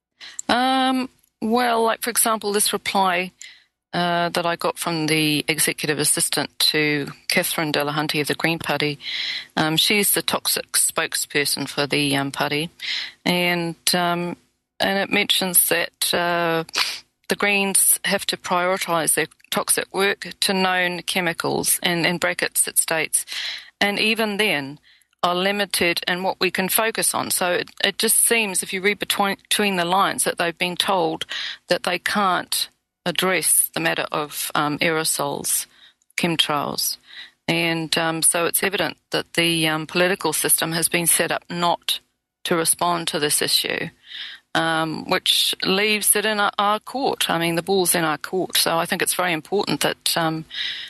Um, well, like, for example, this reply uh, that I got from the executive assistant to Catherine Delahunty of the Green Party. Um, she's the toxic spokesperson for the um, party. And, um, and it mentions that uh, the Greens have to prioritise their toxic work to known chemicals, and in brackets it states, and even then are limited in what we can focus on. So it, it just seems, if you read between, between the lines, that they've been told that they can't address the matter of um, aerosols, chemtrails. And um, so it's evident that the um, political system has been set up not to respond to this issue, um, which leaves it in our, our court. I mean, the ball's in our court. So I think it's very important that um,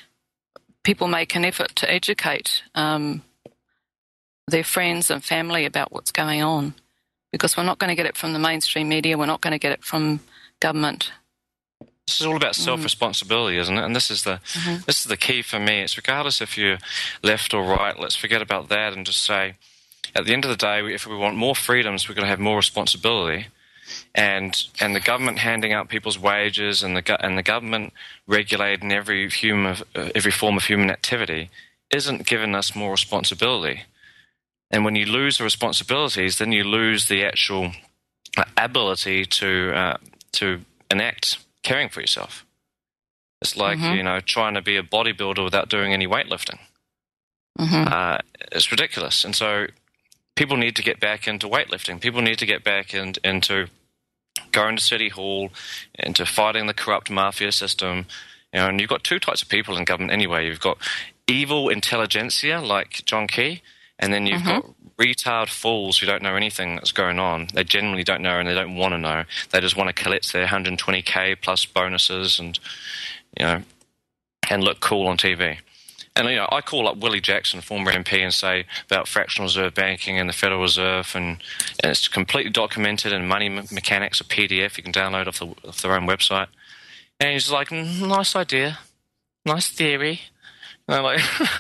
people make an effort to educate um, their friends and family about what's going on, because we're not going to get it from the mainstream media. We're not going to get it from government. This is all about self-responsibility, isn't it? And this is the Mm-hmm. this is the key for me. It's regardless if you're left or right. Let's forget about that and just say, at the end of the day, if we want more freedoms, we're going to have more responsibility. And and the government handing out people's wages and the go- and the government regulating every human of, uh, every form of human activity isn't giving us more responsibility. And when you lose the responsibilities, then you lose the actual uh, ability to uh, to enact caring for yourself. It's like, Mhm. you know, trying to be a bodybuilder without doing any weightlifting. Mm-hmm. Uh, it's ridiculous. And so people need to get back into weightlifting. People need to get back in, into going to City Hall, into fighting the corrupt mafia system. You know, and you've got two types of people in government anyway. You've got evil intelligentsia like John Key, and then you've Mhm. got retard fools who don't know anything that's going on. They generally don't know, and they don't want to know. They just want to collect their one hundred twenty K plus bonuses and, you know, and look cool on T V. And, you know, I call up Willie Jackson, former M P, and say about fractional reserve banking and the Federal Reserve, and, and it's completely documented in Money Me- Mechanics, a P D F you can download off, the, off their own website. And he's like, mm, nice idea, nice theory. And I'm like,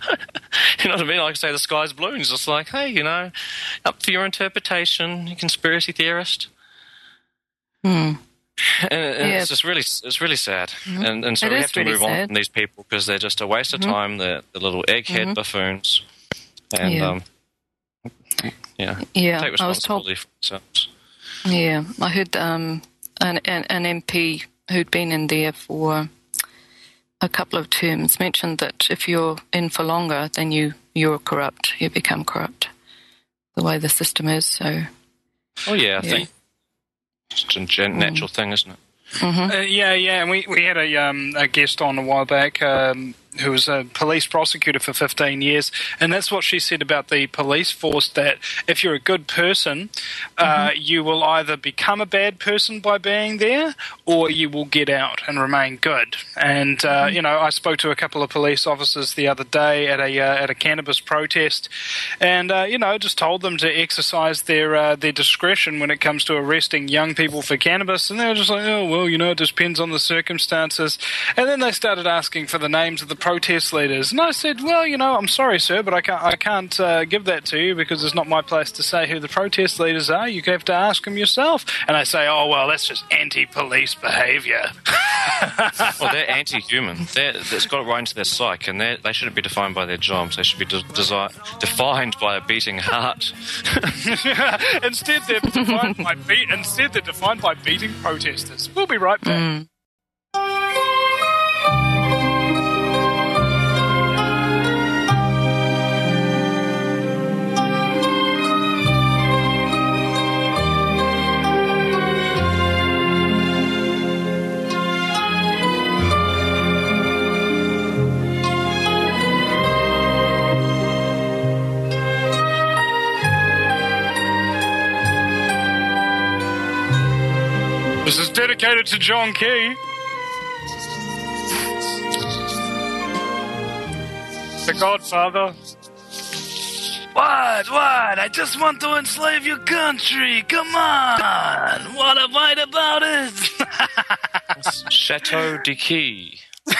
you know what I mean? I can say the sky's blue, and he's just like, hey, you know, up for your interpretation, you conspiracy theorist. Hmm. And, and Yeah. it's just really, it's really sad. Mhm. And, and so It we is have to really move on sad. from these people because they're just a waste of Mhm. time. They're, they're little egghead Mhm. buffoons. And, Yeah. um, yeah, Yeah, take I was told. responsibility for themselves. Yeah, I heard um, an, an an M P who'd been in there for a couple of terms mentioned that if you're in for longer, then you you're corrupt. You become corrupt. The way the system is. So. Oh, yeah, I Yeah. think it's a gen- natural thing, isn't it? Mm-hmm. Uh, yeah, yeah, and we, we had a, um, a guest on a while back um, who was a police prosecutor for fifteen years, and that's what she said about the police force, that if you're a good person, uh, Mm-hmm. you will either become a bad person by being there, or you will get out and remain good. And, uh, Mm-hmm. you know, I spoke to a couple of police officers the other day at a uh, at a cannabis protest, and, uh, you know, just told them to exercise their, uh, their discretion when it comes to arresting young people for cannabis, and they were just like, oh, well, you know, it depends on the circumstances. And then they started asking for the names of the protest leaders, and I said, well, you know, I'm sorry, sir, but I can't, I can't uh, give that to you because it's not my place to say who the protest leaders are. You have to ask them yourself. And they say, oh, well, that's just anti-police behaviour. Well, they're anti-human. They're, that's got it right into their psyche, and they shouldn't be defined by their jobs. They should be de- desi- defined by a beating heart. Instead, they're defined by be- instead they're defined by beating protesters. We'll be right back. Mm. This is dedicated to John Key. The Godfather. What? What? I just want to enslave your country. Come on. What a fight about it. Chateau de Key.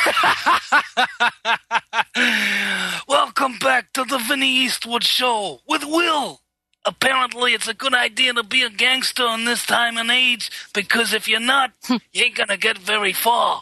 Welcome back to the Vinny Eastwood Show with Will. Apparently, it's a good idea to be a gangster in this time and age, because if you're not, you ain't gonna get very far.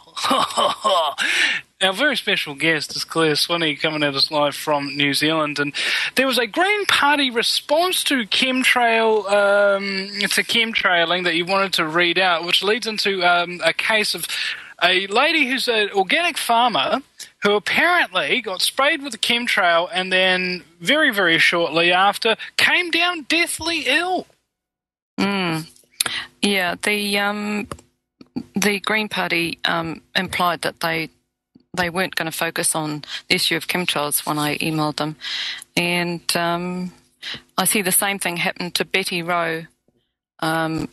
Our very special guest is Claire Swinney, coming at us live from New Zealand, and there was a Green Party response to chemtrail, um, to chemtrailing that you wanted to read out, which leads into um, a case of a lady who's an organic farmer who apparently got sprayed with a chemtrail and then very, very shortly after came down deathly ill. Mm. Yeah, the um, the Green Party um, implied that they they weren't going to focus on the issue of chemtrails when I emailed them, and um, I see the same thing happened to Betty Rowe. Um,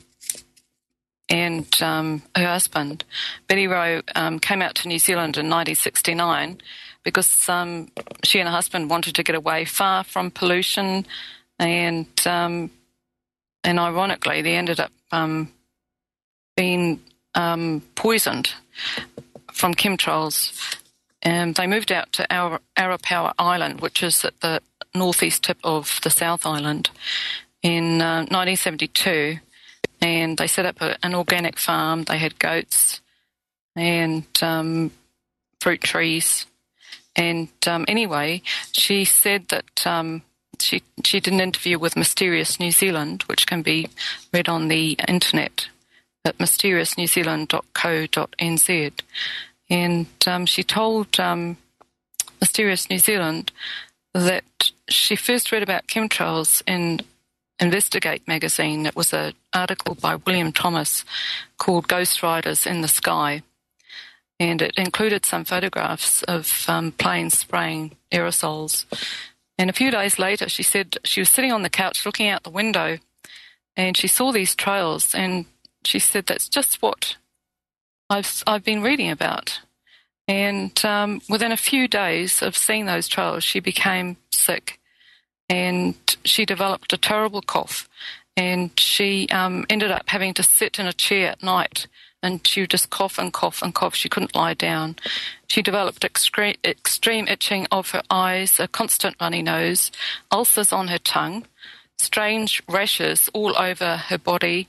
and um, her husband. Betty Rowe um, came out to New Zealand in nineteen sixty-nine because um, she and her husband wanted to get away far from pollution, and um, and ironically, they ended up um, being um, poisoned from chemtrails. And they moved out to Ara- Arapawa Island, which is at the northeast tip of the South Island, in uh, nineteen seventy-two. And they set up a, an organic farm. They had goats and um, fruit trees. And um, anyway, she said that um, she she did an interview with Mysterious New Zealand, which can be read on the internet at mysterious new zealand dot co dot n z. And um, she told um, Mysterious New Zealand that she first read about chemtrails in Investigate magazine. It was an article by William Thomas called Ghost Riders in the Sky, and it included some photographs of um, planes spraying aerosols. And a few days later, she said she was sitting on the couch looking out the window, and she saw these trails, and she said, that's just what I've, I've been reading about. And um, within a few days of seeing those trails, she became sick. And she developed a terrible cough, and she um, ended up having to sit in a chair at night, and she would just cough and cough and cough. She couldn't lie down. She developed extreme, extreme itching of her eyes, a constant runny nose, ulcers on her tongue, strange rashes all over her body,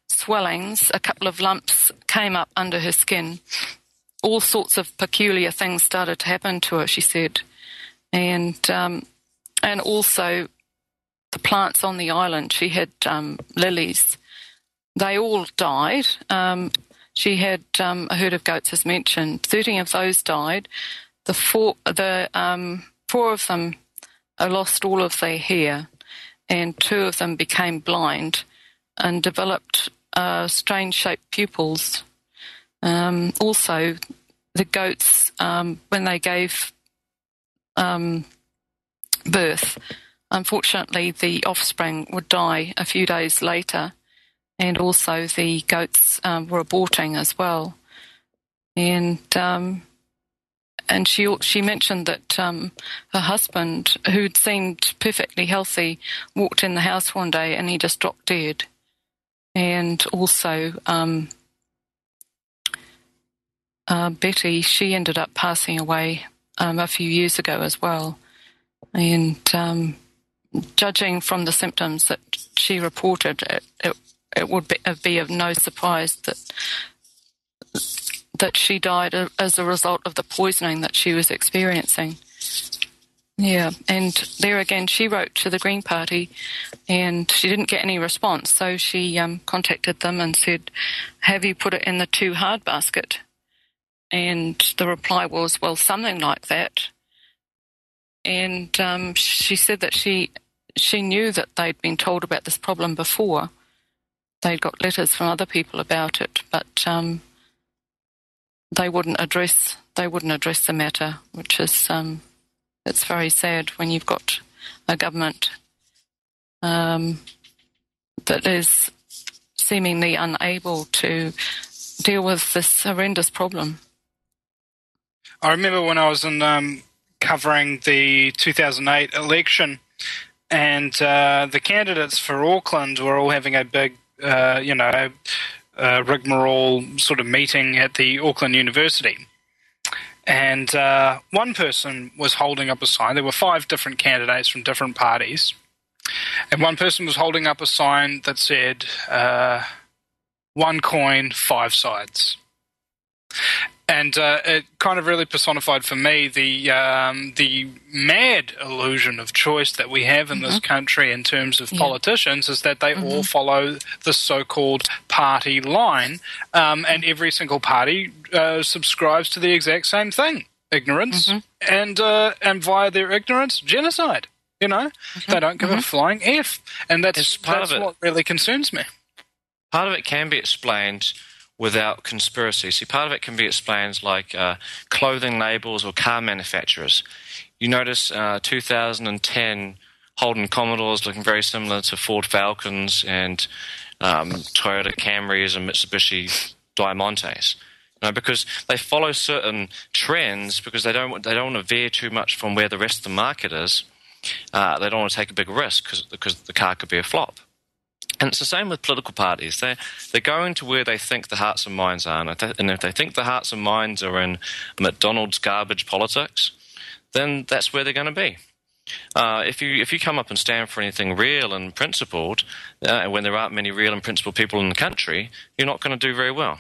swellings, a couple of lumps came up under her skin. All sorts of peculiar things started to happen to her, she said. And um, and also the plants on the island, she had um, lilies. They all died. Um, she had um, a herd of goats, as mentioned. Thirteen of those died. The four, the um, four of them lost all of their hair, and two of them became blind and developed uh, strange-shaped pupils. Um, also, the goats, um, when they gave um, birth, unfortunately, the offspring would die a few days later, and also the goats um, were aborting as well. And um, and she she mentioned that um, her husband, who'd seemed perfectly healthy, walked in the house one day and he just dropped dead. And also um, uh, Betty, she ended up passing away um, a few years ago as well. And um, judging from the symptoms that she reported, it, it, it would be, be of no surprise that that she died as a result of the poisoning that she was experiencing. Yeah, and there again, she wrote to the Green Party and she didn't get any response, so she um, contacted them and said, have you put it in the too hard basket? And the reply was, well, something like that. And um, she said that she she knew that they'd been told about this problem before. They'd got letters from other people about it, but um, they wouldn't address they wouldn't address the matter, which is um, it's very sad when you've got a government um, that is seemingly unable to deal with this horrendous problem. I remember when I was in um, covering the two thousand eight election, and uh, the candidates for Auckland were all having a big, uh, you know, uh, rigmarole sort of meeting at the Auckland University. And uh, one person was holding up a sign. There were five different candidates from different parties. And one person was holding up a sign that said, uh, one coin, five sides. And uh, it kind of really personified for me the um, the mad illusion of choice that we have in mm-hmm. this country in terms of yeah. politicians, is that they mm-hmm. all follow the so-called party line, um, and every single party uh, subscribes to the exact same thing: ignorance, mm-hmm. and uh, and via their ignorance, genocide. You know, mm-hmm. they don't give mm-hmm. a flying F, and that's part that's of it. What really concerns me. Part of it can be explained without conspiracy. See, part of it can be explained like uh, clothing labels or car manufacturers. You notice uh, two thousand ten Holden Commodores looking very similar to Ford Falcons and um, Toyota Camrys and Mitsubishi Diamantes. You know, because they follow certain trends because they don't they don't want to veer too much from where the rest of the market is. Uh, they don't want to take a big risk because because the car could be a flop. And it's the same with political parties. They're, they're going to where they think the hearts and minds are. And if, they, and if they think the hearts and minds are in McDonald's garbage politics, then that's where they're going to be. Uh, if you if you come up and stand for anything real and principled, uh, when there aren't many real and principled people in the country, you're not going to do very well.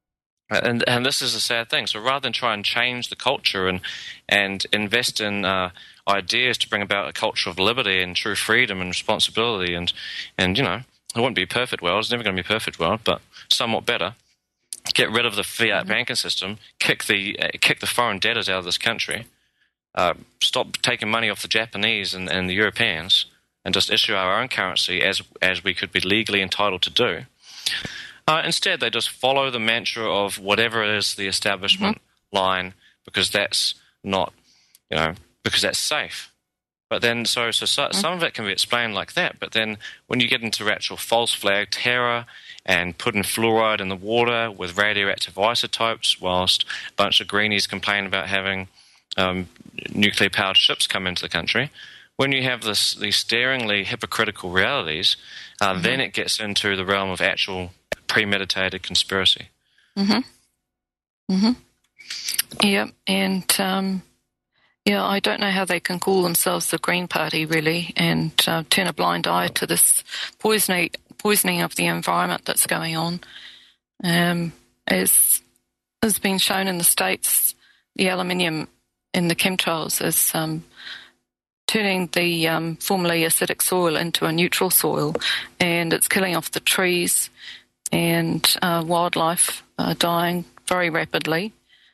And and this is a sad thing. So rather than try and change the culture and, and invest in uh, ideas to bring about a culture of liberty and true freedom and responsibility and, and you know, it won't be a perfect world. It's never going to be a perfect world, but somewhat better. Get rid of the fiat mm-hmm. banking system. Kick the uh, kick the foreign debtors out of this country. Uh, stop taking money off the Japanese and, and the Europeans, and just issue our own currency as as we could be legally entitled to do. Uh, instead, they just follow the mantra of whatever it is the establishment mm-hmm. line, because that's not, you know, because that's safe. But then, so so, so some of it can be explained like that. But then, when you get into actual false flag terror and putting fluoride in the water with radioactive isotopes, whilst a bunch of greenies complain about having um, nuclear-powered ships come into the country, when you have this these staringly hypocritical realities, uh, mm-hmm. then it gets into the realm of actual premeditated conspiracy. Mhm. Mhm. Yeah, and. Um Yeah, I don't know how they can call themselves the Green Party, really, and uh, turn a blind eye to this poisoning, poisoning of the environment that's going on. Um, as has been shown in the States, the aluminium in the chemtrails is um, turning the um, formerly acidic soil into a neutral soil, and it's killing off the trees and uh, wildlife uh, dying very rapidly.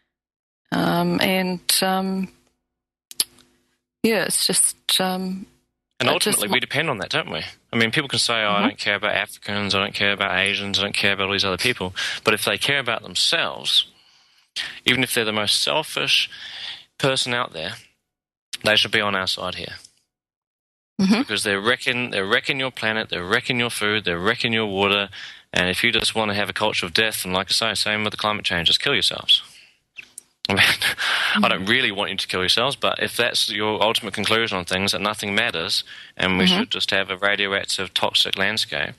Um, and, um, yeah, it's just... Um, and it ultimately, just... we depend on that, don't we? I mean, people can say, oh, Mm-hmm. I don't care about Africans, I don't care about Asians, I don't care about all these other people. But if they care about themselves, even if they're the most selfish person out there, they should be on our side here. Mm-hmm. Because they're wrecking, they're wrecking your planet, they're wrecking your food, they're wrecking your water, and if you just want to have a culture of death, and like I say, same with the climate change, just kill yourselves. I mean, mm-hmm. I don't really want you to kill yourselves, but if that's your ultimate conclusion on things, that nothing matters, and we mm-hmm. should just have a radioactive, toxic landscape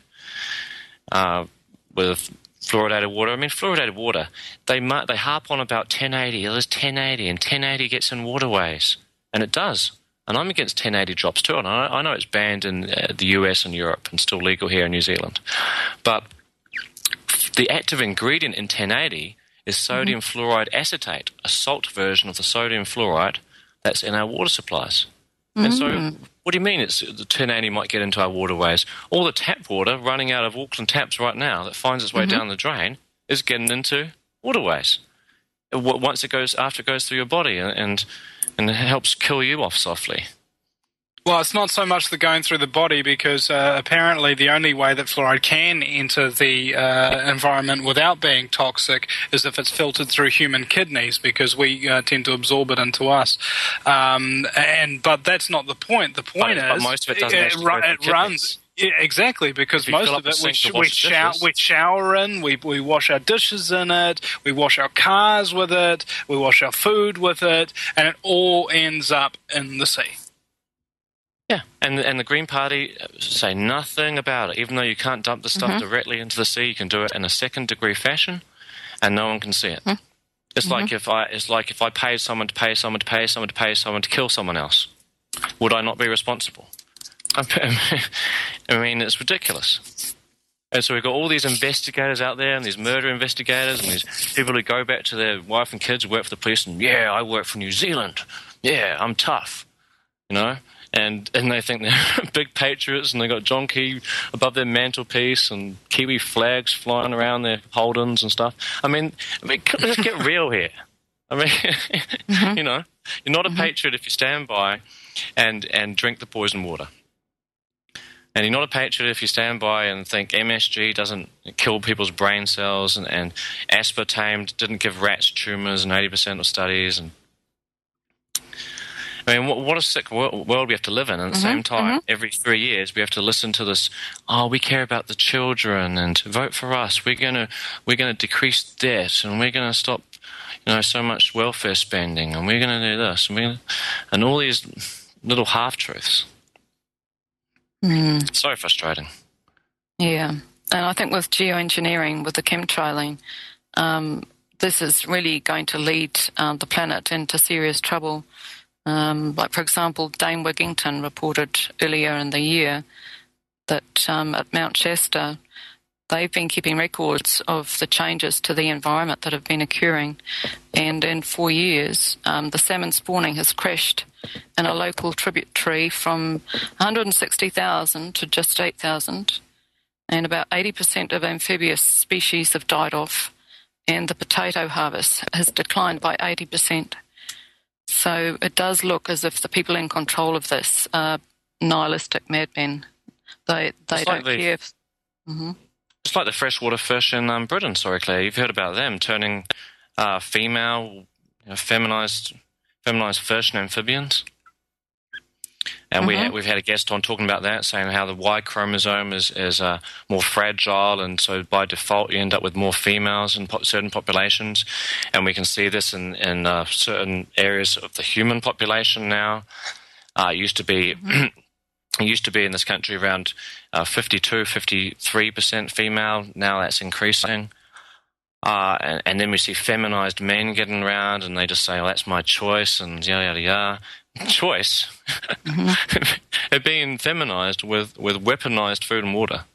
uh, with fluoridated water. I mean, fluoridated water, they they harp on about ten eighty. There's ten eighty, and ten eighty gets in waterways, and it does. And I'm against ten eighty drops too, and I, I know it's banned in uh, the U S and Europe and still legal here in New Zealand. But the active ingredient in ten eighty is sodium mm-hmm. fluoride acetate, a salt version of the sodium fluoride that's in our water supplies. Mm-hmm. And so what do you mean it's the ten eighty might get into our waterways? All the tap water running out of Auckland taps right now that finds its way mm-hmm. down the drain is getting into waterways. Once it goes, after it goes through your body and and it helps kill you off softly. Well, it's not so much the going through the body, because uh, apparently the only way that fluoride can enter the uh, environment without being toxic is if it's filtered through human kidneys, because we uh, tend to absorb it into us. Um, and but that's not the point. The point but, is but most of it, doesn't it, it, it runs. Yeah, exactly, because most of it we, sh- we, shower, we shower in, we we wash our dishes in it, we wash our cars with it, we wash our food with it, and it all ends up in the sea. Yeah, and and the Green Party say nothing about it. Even though you can't dump the stuff mm-hmm. directly into the sea, you can do it in a second-degree fashion, and no one can see it. Mm-hmm. It's like if I it's like if I paid someone to pay someone to pay someone to pay someone to kill someone else. Would I not be responsible? I mean, it's ridiculous. And so we've got all these investigators out there, and these murder investigators, and these people who go back to their wife and kids, work for the police, and yeah, I work for New Zealand. Yeah, I'm tough, you know. And and they think they're big patriots, and they got John Key above their mantelpiece, and Kiwi flags flying around their Holdens and stuff. I mean, I mean, let's get real here. I mean, mm-hmm. you know, you're not a mm-hmm. patriot if you stand by and and drink the poison water. And you're not a patriot if you stand by and think M S G doesn't kill people's brain cells, and, and aspartame didn't give rats tumours in eighty percent of studies. And I mean, what, what a sick world we have to live in. And at the mm-hmm, same time, mm-hmm. every three years we have to listen to this, oh, we care about the children and vote for us. We're going to we're gonna decrease debt, and we're going to stop, you know, so much welfare spending, and we're going to do this. And, we're, and all these little half-truths. Mm. So frustrating. Yeah, and I think with geoengineering, with the chemtrailing, um, this is really going to lead uh, the planet into serious trouble. Um, like, for example, Dane Wigington reported earlier in the year that um, at Mount Shasta, they've been keeping records of the changes to the environment that have been occurring, and in four years, um, the salmon spawning has crashed in a local tributary from one hundred sixty thousand to just eight thousand, and about eighty percent of amphibious species have died off, and the potato harvest has declined by eighty percent. So it does look as if the people in control of this are nihilistic madmen. They they it's don't like the, care. If, mm-hmm. It's like the freshwater fish in um, Britain, sorry, Claire. You've heard about them turning uh, female, you know, feminized, feminized fish and amphibians. And mm-hmm. we ha- we've had a guest on talking about that, saying how the Y chromosome is, is uh, more fragile, and so by default you end up with more females in po- certain populations. And we can see this in, in uh, certain areas of the human population now. Uh, it used to be... Mm-hmm. It used to be in this country around uh, fifty-two, fifty-three percent female. Now that's increasing. Uh, and, and then we see feminized men getting around, and they just say, oh, that's my choice, and yada, yada, yada. Choice? Mm-hmm. They're being feminized with, with weaponized food and water.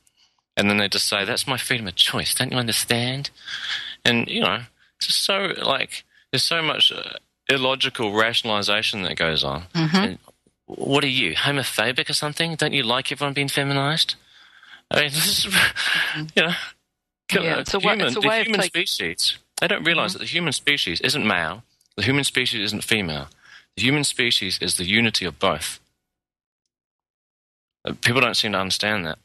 And then they just say, that's my freedom of choice. Don't you understand? And, you know, it's just so, like, there's so much uh, illogical rationalization that goes on. Mm-hmm. And what are you, homophobic or something? Don't you like everyone being feminized? I mean, this is, you know, Yeah, it's a way- human, it's a the way of human take- species, they don't realize Mhm. that the human species isn't male, the human species isn't female. The human species is the unity of both. Uh, People don't seem to understand that.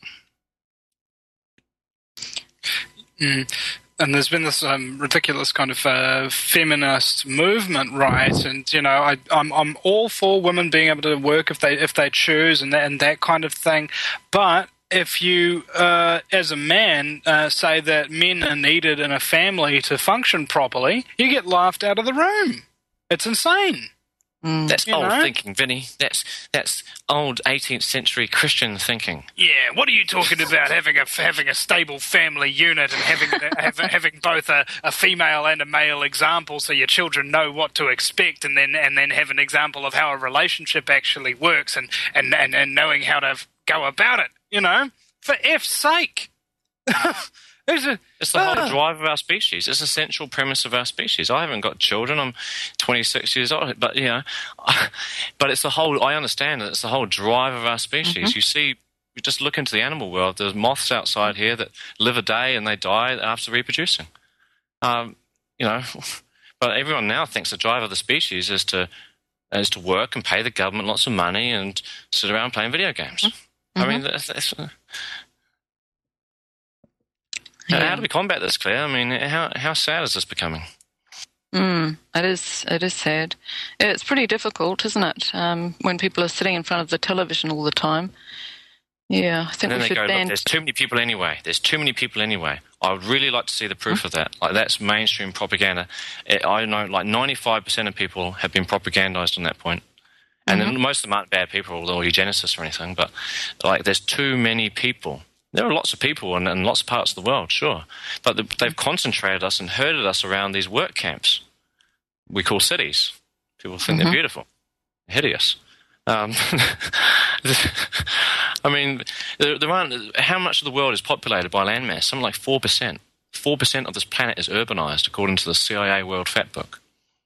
Mm. And there's been this um, ridiculous kind of uh, feminist movement, right? And you know, I, I'm I'm all for women being able to work if they if they choose and that, and that kind of thing. But if you, uh, as a man, uh, say that men are needed in a family to function properly, you get laughed out of the room. It's insane. Mm. That's You old know? thinking, Vinny. That's that's old eighteenth century Christian thinking. Yeah, what are you talking about? Having a having a stable family unit and having having, having both a, a female and a male example, so your children know what to expect, and then and then have an example of how a relationship actually works, and and, and, and knowing how to go about it. You know, for F's sake. There's a, It's the whole Ah. drive of our species. It's the central premise of our species. I haven't got children. I'm twenty-six years old, but you know, but it's the whole. I understand that it's the whole drive of our species. Mm-hmm. You see, you just look into the animal world. There's moths outside here that live a day and they die after reproducing. Um, you know, but everyone now thinks the drive of the species is to is to work and pay the government lots of money and sit around playing video games. Mm-hmm. I mean, that's. that's uh, Yeah. How do we combat this, Claire? I mean, how how sad is this becoming? Mm, it is. It is sad. It's pretty difficult, isn't it? Um, when people are sitting in front of the television all the time. Yeah, I think And then we they should go, look, ban. there's too many people anyway. There's too many people anyway. I would really like to see the proof of that. Like, that's mainstream propaganda. It, I know, like, ninety-five percent of people have been propagandized on that point. And then most of them aren't bad people or eugenicists or anything, but, like, there's too many people. There are lots of people in, in lots of parts of the world, sure. But the, they've concentrated us and herded us around these work camps we call cities. People think they're beautiful. Hideous. Um, I mean, there, there aren't. How much of the world is populated by landmass? Something like four percent. Four percent of this planet is urbanized, according to the C I A World Fat Book.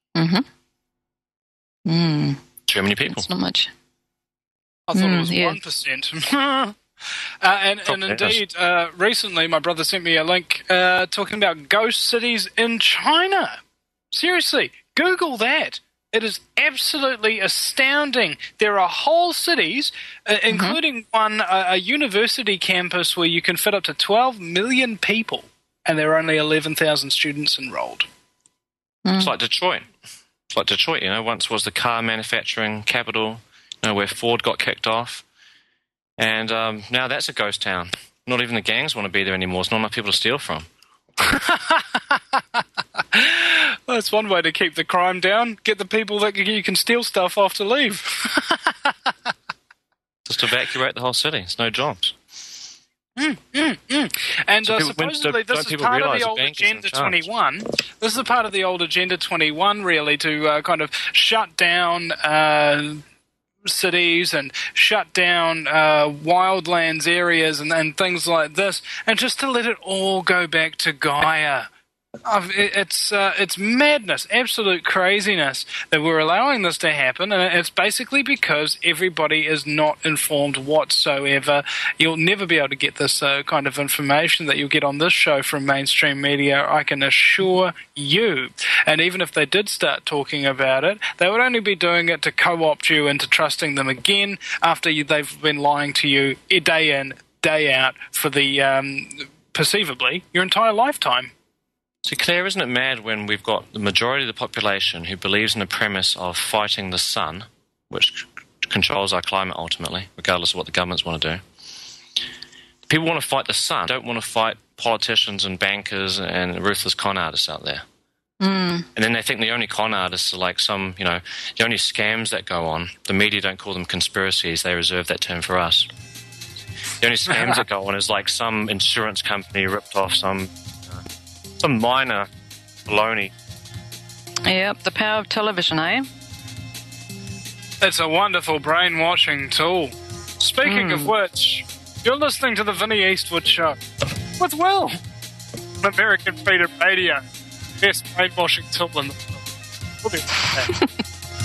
Mm-hmm. Mm, Too many people. it's not much. I thought it Mm, was yeah. one percent. uh, and, and Probably is. indeed, uh, recently my brother sent me a link uh, talking about ghost cities in China. Seriously, Google that. It is absolutely astounding. There are whole cities, uh, including one, uh, a university campus where you can fit up to twelve million people, and there are only eleven thousand students enrolled. It's like Detroit. It's like Detroit, you know, once was the car manufacturing capital, you know, where Ford got kicked off. And um, now that's a ghost town. Not even the gangs want to be there anymore. There's not enough people to steal from. Well, that's one way to keep the crime down. Get the people that you can steal stuff off to leave. Just evacuate the whole city. There's no jobs. And So uh, people- supposedly don't this is people part of realise the the old bank is in Agenda charge? twenty-one. This is a part of the old Agenda twenty-one, really, to uh, kind of shut down uh, cities and shut down uh, wildlands areas and, and things like this, and just to let it all go back to Gaia. I've- it- It's uh, it's madness, absolute craziness that we're allowing this to happen, and it's basically because everybody is not informed whatsoever. You'll never be able to get this uh, kind of information that you'll get on this show from mainstream media, I can assure you. And even if they did start talking about it, they would only be doing it to co-opt you into trusting them again after you, they've been lying to you day in, day out for the, um, perceivably, your entire lifetime. So, Claire, isn't it mad when we've got the majority of the population who believes in the premise of fighting the sun, which c- controls our climate ultimately, regardless of what the governments want to do? People want to fight the sun, don't want to fight politicians and bankers and ruthless con artists out there. Mm. And then they think the only con artists are like some, you know, the only scams that go on. The media don't call them conspiracies. They reserve that term for us. The only scams that go on is like some insurance company ripped off some some minor baloney. Yep, the power of television, eh? It's a wonderful brainwashing tool. Speaking of which, you're listening to the Vinnie Eastwood Show. with Will on American Freedom Radio. Best brainwashing tool in the world. We'll be right back.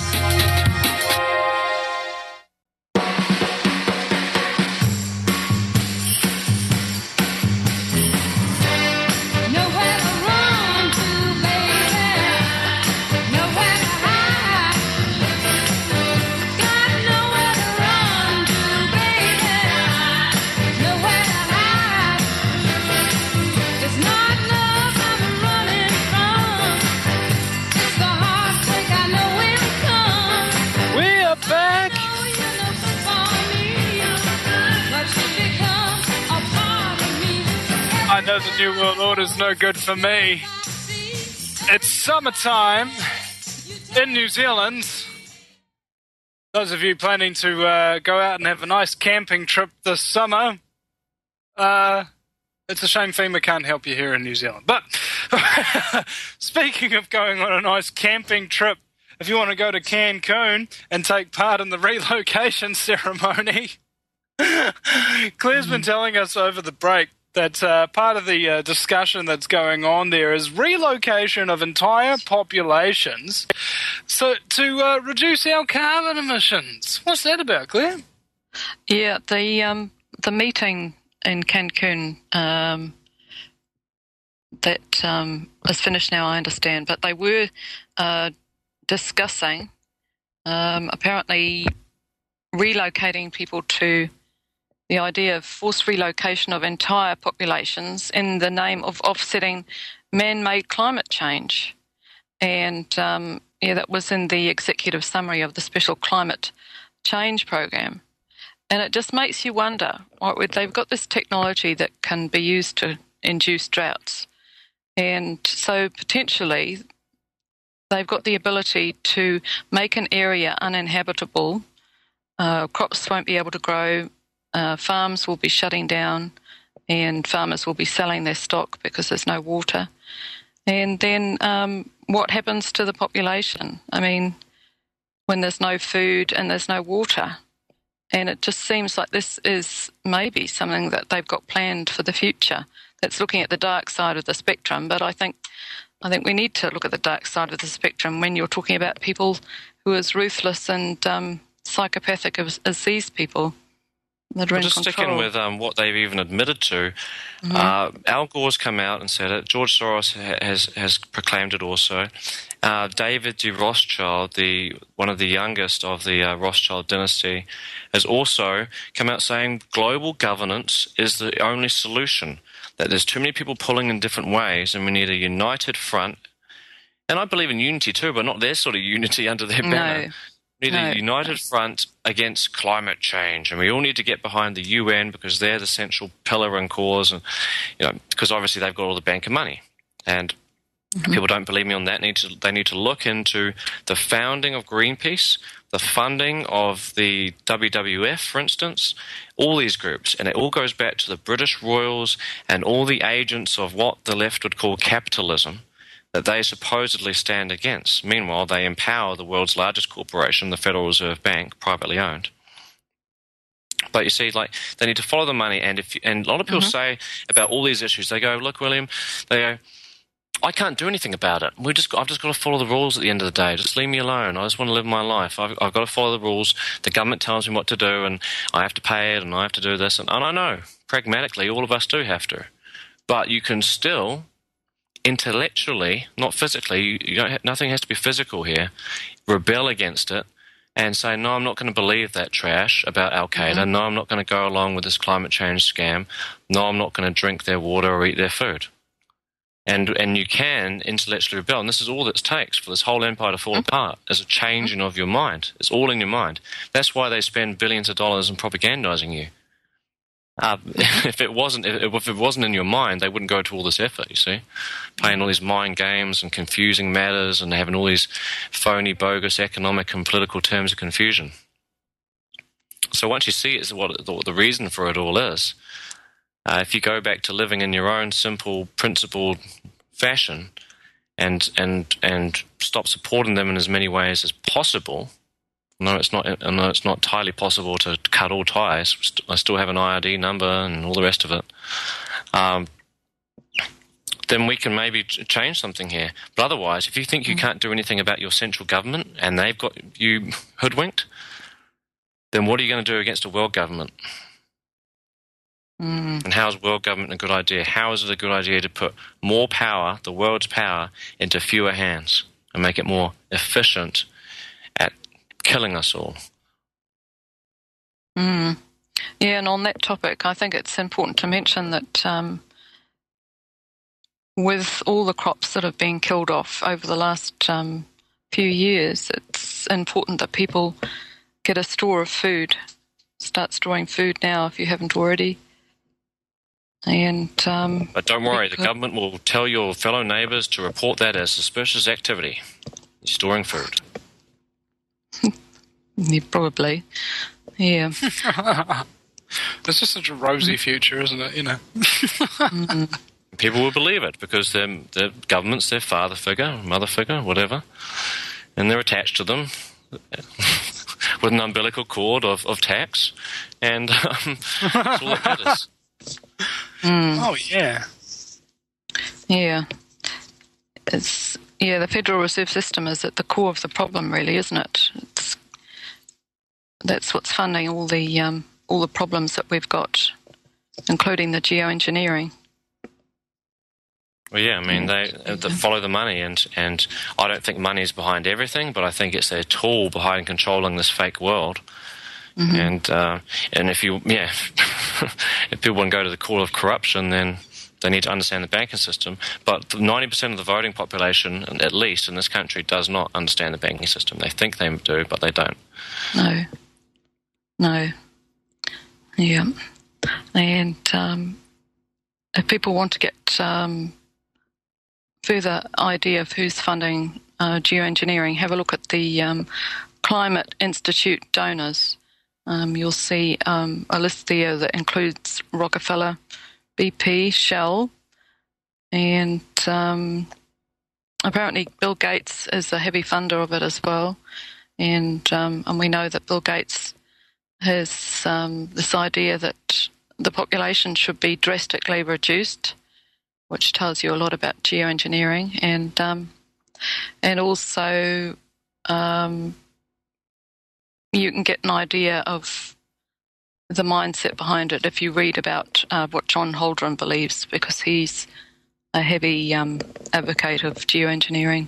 I know the New World Order's no good for me. It's summertime in New Zealand. Those of you planning to uh, go out and have a nice camping trip this summer, uh, it's a shame FEMA can't help you here in New Zealand. But speaking of going on a nice camping trip, if you want to go to Cancun and take part in the relocation ceremony, Claire's been telling us over the break that uh, part of the uh, discussion that's going on there is relocation of entire populations so to uh, reduce our carbon emissions. What's that about, Claire? Yeah, the um, the meeting in Cancun um, that um, is finished now, I understand, but they were uh, discussing um, apparently relocating people to the idea of forced relocation of entire populations in the name of offsetting man-made climate change. And, um, yeah, that was in the executive summary of the Special Climate Change Program. And it just makes you wonder, right, they've got this technology that can be used to induce droughts. And so potentially they've got the ability to make an area uninhabitable. Uh, crops won't be able to grow. Uh, farms will be shutting down and farmers will be selling their stock because there's no water. And then um, what happens to the population? I mean, when there's no food and there's no water. And it just seems like this is maybe something that they've got planned for the future that's looking at the dark side of the spectrum. But I think I think we need to look at the dark side of the spectrum when you're talking about people who are as ruthless and um, psychopathic as, as these people. Well, just sticking with um, what they've even admitted to, mm-hmm. uh, Al Gore's come out and said it. George Soros ha- has has proclaimed it also. Uh, David de Rothschild, the one of the youngest of the uh, Rothschild dynasty, has also come out saying global governance is the only solution. That there's too many people pulling in different ways, and we need a united front. And I believe in unity too, but not their sort of unity under their banner. No. We need No. a united front against climate change, and we all need to get behind the U N because they're the central pillar and cause, and you know, because obviously they've got all the bank of money. And mm-hmm. people don't believe me on that. Need to, they need to look into the founding of Greenpeace, the funding of the W W F, for instance, all these groups, and it all goes back to the British royals and all the agents of what the left would call capitalism that they supposedly stand against. Meanwhile, they empower the world's largest corporation, the Federal Reserve Bank, privately owned. But you see, like, they need to follow the money, and if and a lot of people mm-hmm. say about all these issues, they go, look, William, they go, I can't do anything about it. We just, I've just got to follow the rules at the end of the day. Just leave me alone. I just want to live my life. I've, I've got to follow the rules. The government tells me what to do, and I have to pay it, and I have to do this. And, and I know, pragmatically, all of us do have to. But you can still intellectually, not physically, you, you don't have, nothing has to be physical here, rebel against it and say, no, I'm not going to believe that trash about Al-Qaeda. Mm-hmm. No, I'm not going to go along with this climate change scam. No, I'm not going to drink their water or eat their food. And and you can intellectually rebel, and this is all that it takes for this whole empire to fall mm-hmm. apart, is a changing of your mind. It's all in your mind. That's why they spend billions of dollars in propagandizing you. Uh, if it wasn't, if, if it wasn't in your mind, they wouldn't go to all this effort. You see, playing all these mind games and confusing matters and having all these phony, bogus economic and political terms of confusion. So once you see it's what the, the reason for it all is, uh, if you go back to living in your own simple, principled fashion, and and and stop supporting them in as many ways as possible. No, it's not. No, it's not entirely possible to cut all ties. I still have an I R D number and all the rest of it. Um, then we can maybe change something here. But otherwise, if you think you can't do anything about your central government and they've got you hoodwinked, then what are you going to do against a world government? Mm. And how is world government a good idea? How is it a good idea to put more power, the world's power, into fewer hands and make it more efficient at killing us all? Mm. Yeah, and on that topic, I think it's important to mention that um, with all the crops that have been killed off over the last um, few years, it's important that people get a store of food. Start storing food now if you haven't already. And um, But don't worry, the government will tell your fellow neighbours to report that as suspicious activity. You're storing food. Yeah, probably. Yeah. It's just such a rosy future, isn't it? You know. Mm-hmm. People will believe it because their their government's their father figure, mother figure, whatever, and they're attached to them with an umbilical cord of, of tax, and um, that's all that matters. Mm. Oh yeah. Yeah. It's yeah, the Federal Reserve System is at the core of the problem, really, isn't it? It's that's what's funding all the um, all the problems that we've got, including the geoengineering. Well, yeah, I mean, they, they follow the money, and, and I don't think money is behind everything, but I think it's a tool behind controlling this fake world. Mm-hmm. And uh, and if you, yeah, if people want to go to the core of corruption, then they need to understand the banking system. But ninety percent of the voting population, at least in this country, does not understand the banking system. They think they do, but they don't. No. No. Yeah. And um, if people want to get um, further idea of who's funding uh, geoengineering, have a look at the um, Climate Institute donors. Um, you'll see um, a list there that includes Rockefeller, B P, Shell, and um, apparently Bill Gates is a heavy funder of it as well. And um, and we know that Bill Gates has um, this idea that the population should be drastically reduced, which tells you a lot about geoengineering, and um, and also um, you can get an idea of the mindset behind it if you read about uh, what John Holdren believes, because he's a heavy um, advocate of geoengineering.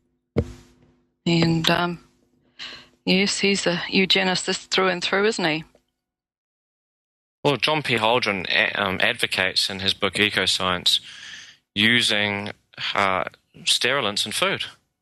And um, yes, he's a eugenicist through and through, isn't he? Well, John P. Holdren um, advocates in his book Ecoscience using uh, sterilants in food.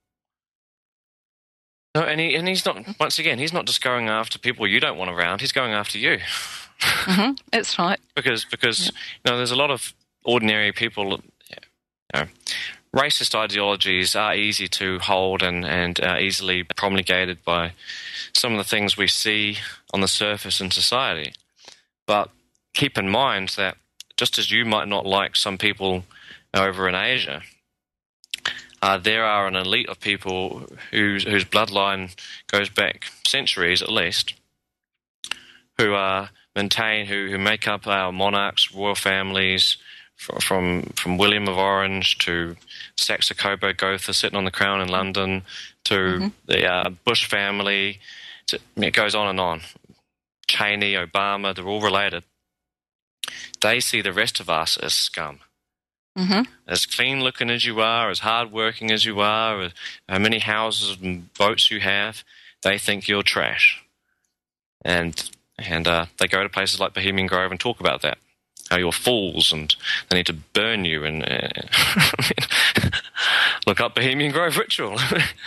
No, and he and he's not. Once again, he's not just going after people you don't want around. He's going after you. Mm-hmm, that's right. because because yep. you know, there's a lot of ordinary people. You know, racist ideologies are easy to hold and and uh, easily promulgated by some of the things we see on the surface in society. But keep in mind that just as you might not like some people over in Asia, uh, there are an elite of people whose whose bloodline goes back centuries at least, who are maintain who, who make up our monarchs, royal families, from from, from William of Orange to Saxe Coburg Gotha sitting on the crown in London to mm-hmm. the uh, Bush family. To, it goes on and on. Cheney, Obama, they're all related. They see the rest of us as scum. Mm-hmm. As clean-looking as you are, as hard-working as you are, as how many houses and boats you have, they think you're trash. And and uh, they go to places like Bohemian Grove and talk about that, how you're fools and they need to burn you. And uh, look up Bohemian Grove ritual.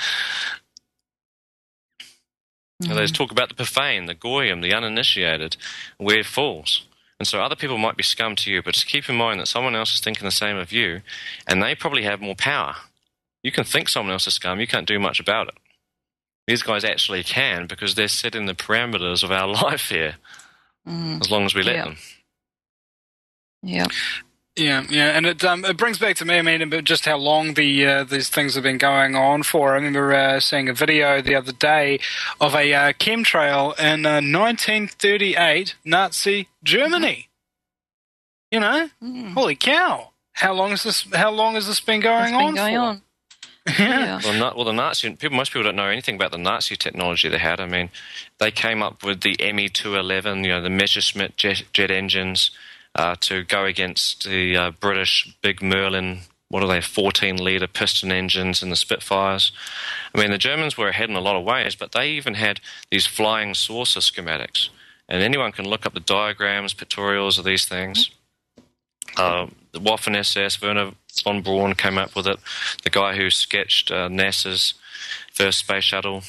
Mm-hmm. They talk about the profane, the goyim, the uninitiated. We're fools. And so other people might be scum to you, but just keep in mind that someone else is thinking the same of you, and they probably have more power. You can think someone else is scum, you can't do much about it. These guys actually can, because they're setting the parameters of our life here, mm. as long as we let yeah. them. Yeah. Yeah, yeah, and it um, it brings back to me, I mean, just how long the uh, these things have been going on for. I remember uh, seeing a video the other day of a uh, chemtrail in uh, nineteen thirty-eight Nazi Germany. You know, mm. holy cow! how long is this? How long has this been going It's been on going for? on. Yeah. Well, not, well, the Nazi people. Most people don't know anything about the Nazi technology they had. I mean, they came up with the M E two eleven, you know, the Messerschmitt jet, jet engines uh, to go against the uh, British Big Merlin. What are they? fourteen litre piston engines and the Spitfires. I mean, the Germans were ahead in a lot of ways, but they even had these flying saucer schematics. And anyone can look up the diagrams, pictorials of these things. Uh, the Waffen S S, Werner von Braun came up with it. The guy who sketched uh, NASA's first space shuttle.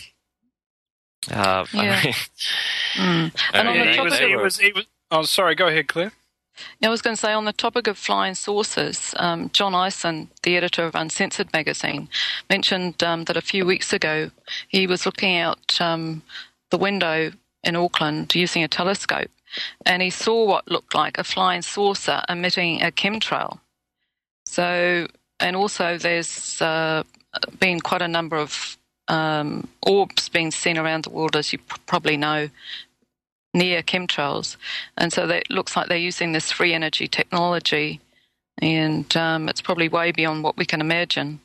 Uh, Yeah. I mean, Mm. I And on mean, the he they- was, topic they he were- was, he was. Oh, sorry. Go ahead, Claire. I was going to say, on the topic of flying saucers, um, John Eisen, the editor of Uncensored magazine, mentioned um, that a few weeks ago he was looking out um, the window in Auckland using a telescope, and he saw what looked like a flying saucer emitting a chemtrail. So, and also there's uh, been quite a number of um, orbs being seen around the world, as you p- probably know, near chemtrails, and so it looks like they're using this free energy technology, and um, it's probably way beyond what we can imagine.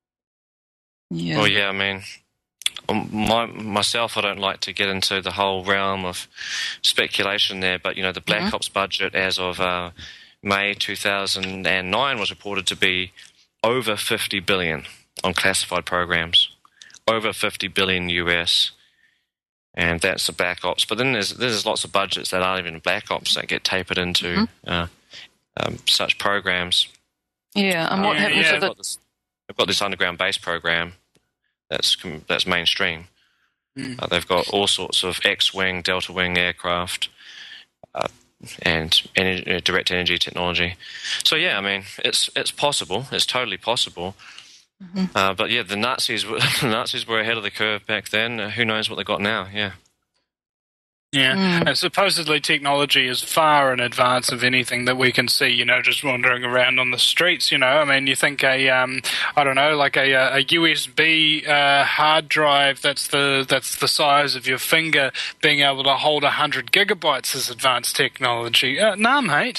Yeah. Well, yeah, I mean, um, my, myself, I don't like to get into the whole realm of speculation there, but, you know, the Black Mhm. Ops budget as of uh, May two thousand nine was reported to be over fifty billion on classified programs, over fifty billion U S, and that's the Black Ops. But then there's there's lots of budgets that aren't even Black Ops that get tapered into Mm-hmm. uh, um, such programs. Yeah, and what Yeah, happens yeah. to They've the got this, they've got this underground base program that's com- that's mainstream. Mm. Uh, they've got all sorts of X-wing, delta-wing aircraft, uh, and ener- uh, direct energy technology. So yeah, I mean, it's it's possible. It's totally possible. Mm-hmm. Uh, but yeah, the Nazis were the Nazis were ahead of the curve back then. Uh, who knows what they got now? Yeah. Yeah, Mm. and supposedly technology is far in advance of anything that we can see, you know, just wandering around on the streets, you know. I mean, you think a, um, I don't know, like a, a U S B uh, hard drive that's the that's the size of your finger being able to hold one hundred gigabytes is advanced technology. Uh, nah, mate.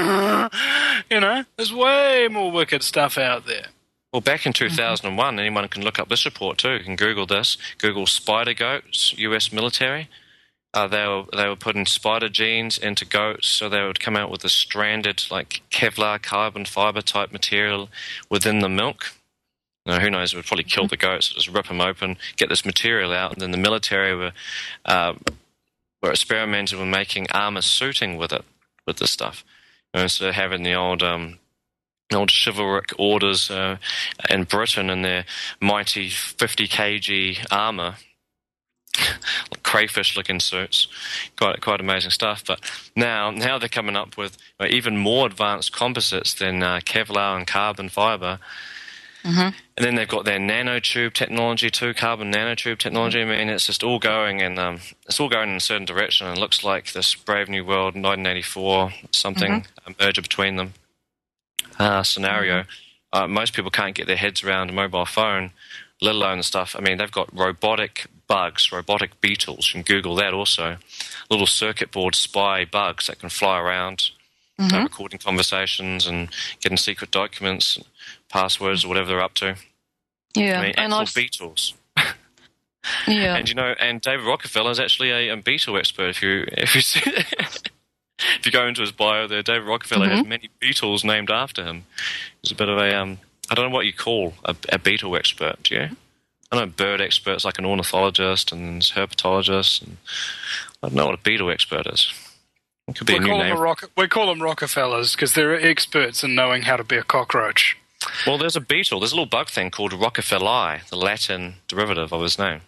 You know, there's way more wicked stuff out there. Well, back in two thousand one, anyone can look up this report too. You can Google this. Google spider goats, U S military. Uh, they were they were putting spider genes into goats, so they would come out with a stranded, like Kevlar carbon fiber type material within the milk. Now, who knows? It would probably kill the goats. Just rip them open, get this material out, and then the military were uh, were experimenting with making armor suiting with it, with this stuff. You know, instead of having the old um, old chivalric orders uh, in Britain and their mighty fifty kilogram armor. Like crayfish-looking suits, quite quite amazing stuff. But now, now they're coming up with uh, even more advanced composites than uh, Kevlar and carbon fiber. Mm-hmm. And then they've got their nanotube technology too, carbon nanotube technology. I mean, it's just all going in um, it's all going in a certain direction. And it looks like this Brave New World, nineteen eighty-four, something a merger between them uh, scenario. Uh, most people can't get their heads around a mobile phone, let alone the stuff. I mean, they've got robotic bugs, robotic beetles. You can Google that also. Little circuit board spy bugs that can fly around, Mm-hmm. uh, recording conversations and getting secret documents, passwords, or whatever they're up to. Yeah, I mean, and actual I've beetles. yeah, And you know, and David Rockefeller is actually a, a beetle expert. If you if you see, if you go into his bio, there, David Rockefeller Mm-hmm. has many beetles named after him. He's a bit of a um, I don't know what you call a, a beetle expert. Do you? I know bird experts like an ornithologist and herpetologist. And I don't know what a beetle expert is. It could be We a new call, them name. a rock- we call them Rockefellers because they're experts in knowing how to be a cockroach. Well, there's a beetle. There's a little bug thing called Rockefelli, the Latin derivative of his name.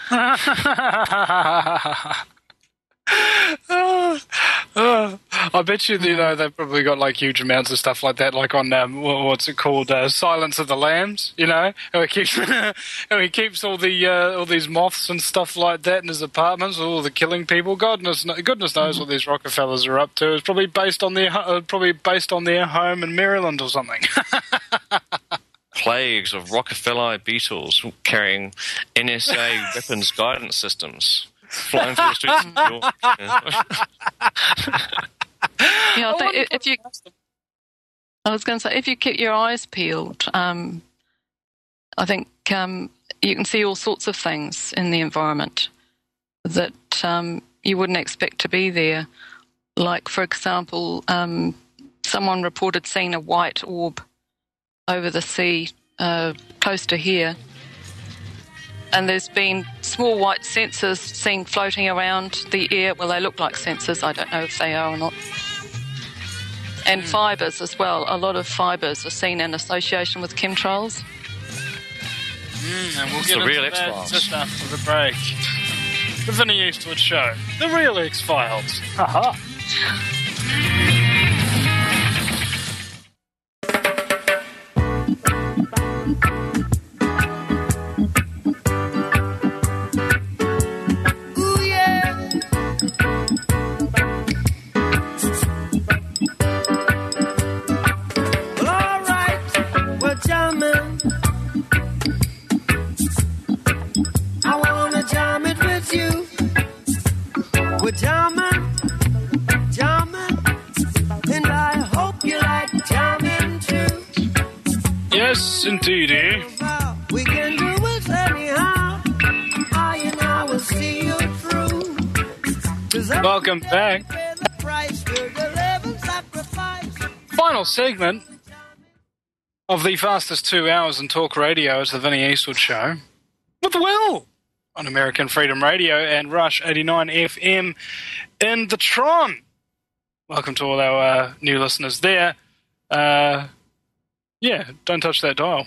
Oh, oh. I bet you, you know, they've probably got like huge amounts of stuff like that, like on um, wha- what's it called, uh, Silence of the Lambs. You know, how he keeps, how he keeps all the uh, all these moths and stuff like that in his apartments, all the killing people. Goodness, kn- goodness knows what these Rockefellers are up to. It's probably based on their uh, probably based on their home in Maryland or something. Plagues of Rockefeller beetles carrying N S A weapons guidance systems flying through the streets of New York. Yeah. yeah. I think if you I was going to say, if you keep your eyes peeled, um, I think um, you can see all sorts of things in the environment that um, you wouldn't expect to be there. Like, for example, um, someone reported seeing a white orb over the sea uh, close to here. And there's been small white sensors seen floating around the air. Well, they look like sensors. I don't know if they are or not. And fibres as well. A lot of fibres are seen in association with chemtrails. Mm, and we'll It's get the into real that X-Files. just after the break. The Vinnie Eastwood Show. The real X-Files. Haha. Ooh, yeah. Well, all right, we're jamming. I wanna jam it with you. We're jamming, jamming, and I hope you like jamming too. Yes, indeedy. Well, we can do it anyhow. I and I will see you through. 'Cause every Welcome day back. we pay the price with a living sacrifice. Final segment of the fastest two hours in talk radio is the Vinnie Eastwood Show with Will on American Freedom Radio and Rush eighty-nine F M in the Tron. Welcome to all our uh, new listeners there. Uh, yeah, don't touch that dial.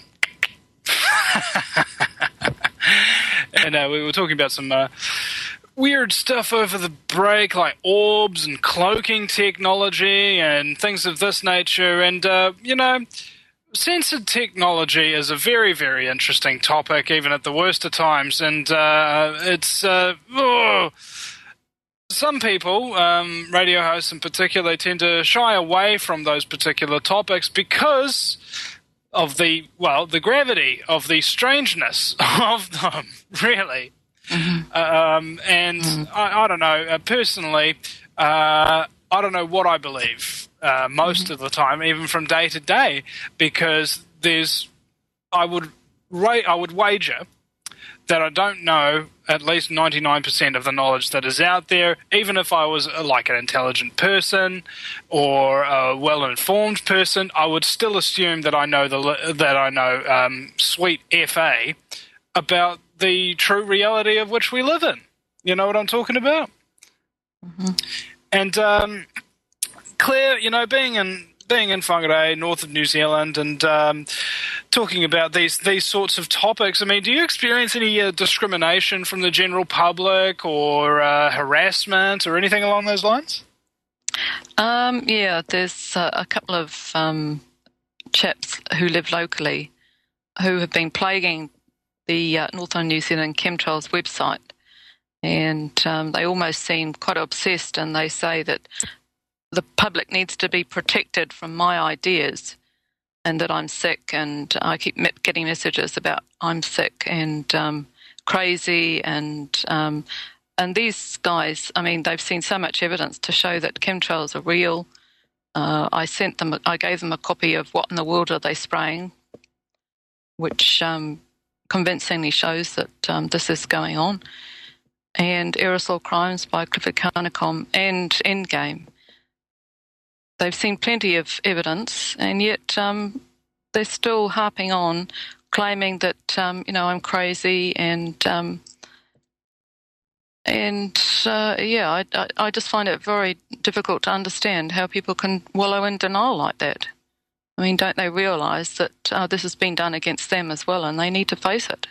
And uh, we were talking about some uh, weird stuff over the break, like orbs and cloaking technology and things of this nature. And, uh, you know, censored technology is a very, very interesting topic, even at the worst of times. And uh, it's... Uh, oh, some people, um, radio hosts in particular, tend to shy away from those particular topics because of the, well, the gravity of the strangeness of them, really. Mm-hmm. Um, and mm-hmm. I, I don't know, uh, personally, uh, I don't know what I believe uh, most mm-hmm. of the time, even from day to day, because there's, I would, ra- I would wager that I don't know at least ninety-nine percent of the knowledge that is out there, even if I was uh, like an intelligent person or a well-informed person, I would still assume that I know the that I know um, sweet F A about the true reality of which we live in. You know what I'm talking about? Mm-hmm. And um, Claire, you know, being in being in Whangarei, north of New Zealand, and um, talking about these these sorts of topics, I mean, do you experience any uh, discrimination from the general public or uh, harassment or anything along those lines? Um, yeah, there's uh, a couple of um, chaps who live locally who have been plaguing the uh, Northern New Zealand Chemtrails website, and um, they almost seem quite obsessed, and they say that the public needs to be protected from my ideas and that I'm sick, and I keep getting messages about I'm sick and um, crazy, and um, and these guys, I mean, they've seen so much evidence to show that chemtrails are real. Uh, I sent them, I gave them a copy of What in the World Are They Spraying, which um, convincingly shows that um, this is going on, and Aerosol Crimes by Clifford Carnicom and Endgame. They've seen plenty of evidence, and yet um, they're still harping on, claiming that um, you know I'm crazy, and um, and uh, yeah, I, I, I just find it very difficult to understand how people can wallow in denial like that. I mean, don't they realise that uh, this has been done against them as well, and they need to face it?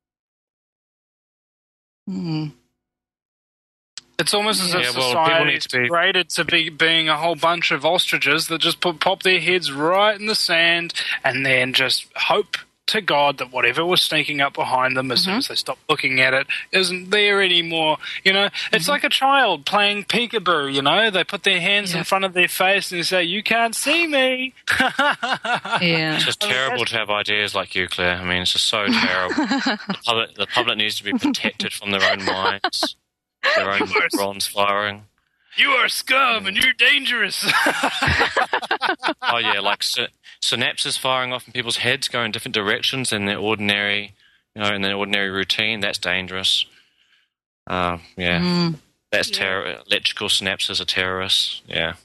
Hmm. It's almost as Yeah, if well, society people need is to be- degraded to be being a whole bunch of ostriches that just put, pop their heads right in the sand and then just hope to God that whatever was sneaking up behind them as mm-hmm. soon as they stop looking at it isn't there anymore. You know, it's mm-hmm. like a child playing peekaboo, you know. They put their hands yeah. in front of their face and they say, "You can't see me." Yeah. It's just terrible to have ideas like you, Claire. I mean, it's just so terrible. the, public, the public needs to be protected from their own minds. Their own neurons firing. You are scum and you're dangerous. Oh yeah, like sy- synapses firing off in people's heads, going in different directions in their ordinary, you know, in their ordinary routine. That's dangerous. Uh, yeah, Mm. that's Yeah. terror. Electrical synapses are terrorists. Yeah.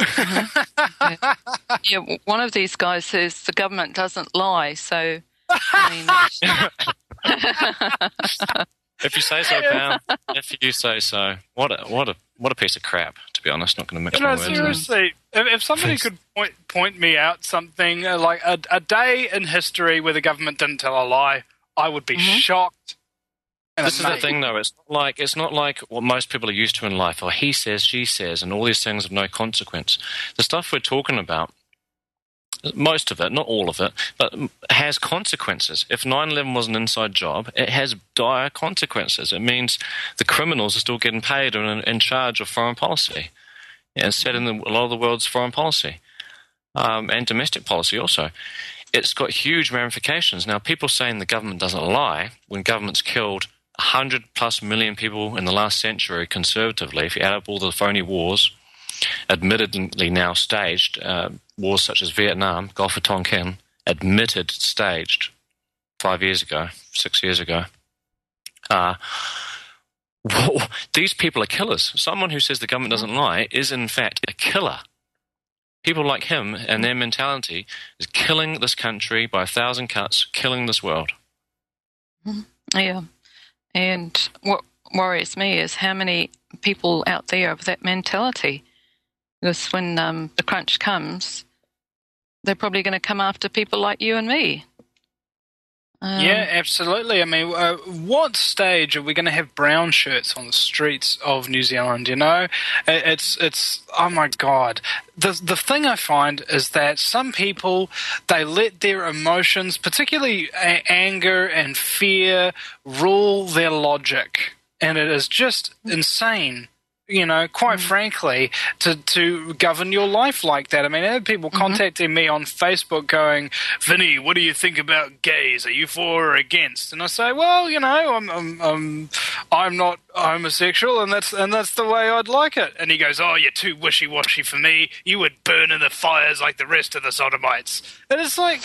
Yeah, w- one of these guys says the government doesn't lie, so I mean, If you say so, pal. If you say so. What a what a what a piece of crap. To be honest, not going to mix You my know, words. in. seriously, if, if somebody could point point me out something uh, like a, a day in history where the government didn't tell a lie, I would be Mhm. shocked. and This is the amazed. thing, though. It's not like it's not like what most people are used to in life. Or he says, she says, and all these things of no consequence. The stuff we're talking about, most of it, not all of it, but has consequences. If nine eleven was an inside job, it has dire consequences. It means the criminals are still getting paid and in, in charge of foreign policy, and set in the, a lot of the world's foreign policy um, and domestic policy also. It's got huge ramifications. Now, people saying the government doesn't lie when government's killed one hundred plus million people in the last century conservatively, if you add up all the phony wars, admittedly now staged, uh, wars such as Vietnam, Gulf of Tonkin, admitted staged five years ago, six years ago. Uh, whoa, these people are killers. Someone who says the government doesn't lie is, in fact, a killer. People like him and their mentality is killing this country by a thousand cuts, killing this world. yeah. And what worries me is how many people out there have that mentality. Because when um, the crunch comes, they're probably going to come after people like you and me. Um, Yeah, absolutely. I mean, uh, what stage are we going to have brown shirts on the streets of New Zealand? You know, It- it's it's oh my god. The the thing I find is that some people, they let their emotions, particularly a- anger and fear, rule their logic, and it is just insane. You know, quite frankly, to, to govern your life like that. I mean, I had people contacting me on Facebook going, Vinny, what do you think about gays? Are you for or against? And I say, well, you know, I'm I'm I'm, I'm not homosexual, and that's and that's the way I'd like it. And he goes, oh, you're too wishy-washy for me. You would burn in the fires like the rest of the sodomites. And it's like,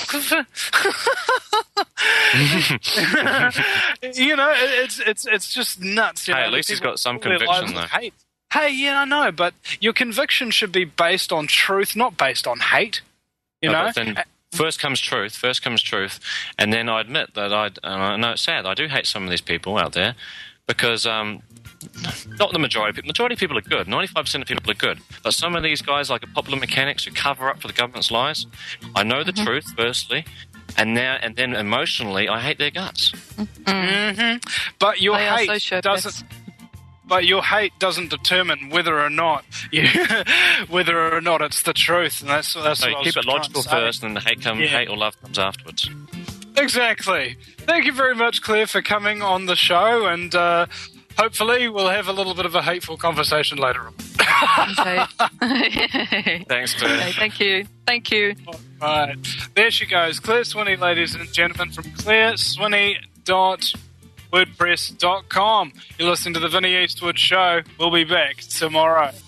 you know, it- it's it's it's just nuts. You Hey, know, at least he's people got some fill their conviction, lives with though. hate. Hey, yeah, I know, but your conviction should be based on truth, not based on hate. You No, know, but then first comes truth, first comes truth, and then I admit that I, and I know it's sad, I do hate some of these people out there, because um, not the majority of people, majority of people are good, ninety-five percent of people are good, but some of these guys, like Popular Mechanics, who cover up for the government's lies, I know the truth, firstly, and now and then emotionally, I hate their guts. hmm but your They are hate sociopaths. doesn't. But your hate doesn't determine whether or not you, whether or not it's the truth, and that's that's So what I keep was it logical trying to say. first, and the hate, come, Yeah. hate or love comes afterwards. Exactly. Thank you very much, Claire, for coming on the show, and uh, hopefully we'll have a little bit of a hateful conversation later on. Okay. Thanks, Okay, Claire. thank you. Thank you. Right. There she goes. Claire Swinney, ladies and gentlemen, from claire swinney dot wordpress dot com. You're listening to the Vinnie Eastwood Show. We'll be back tomorrow.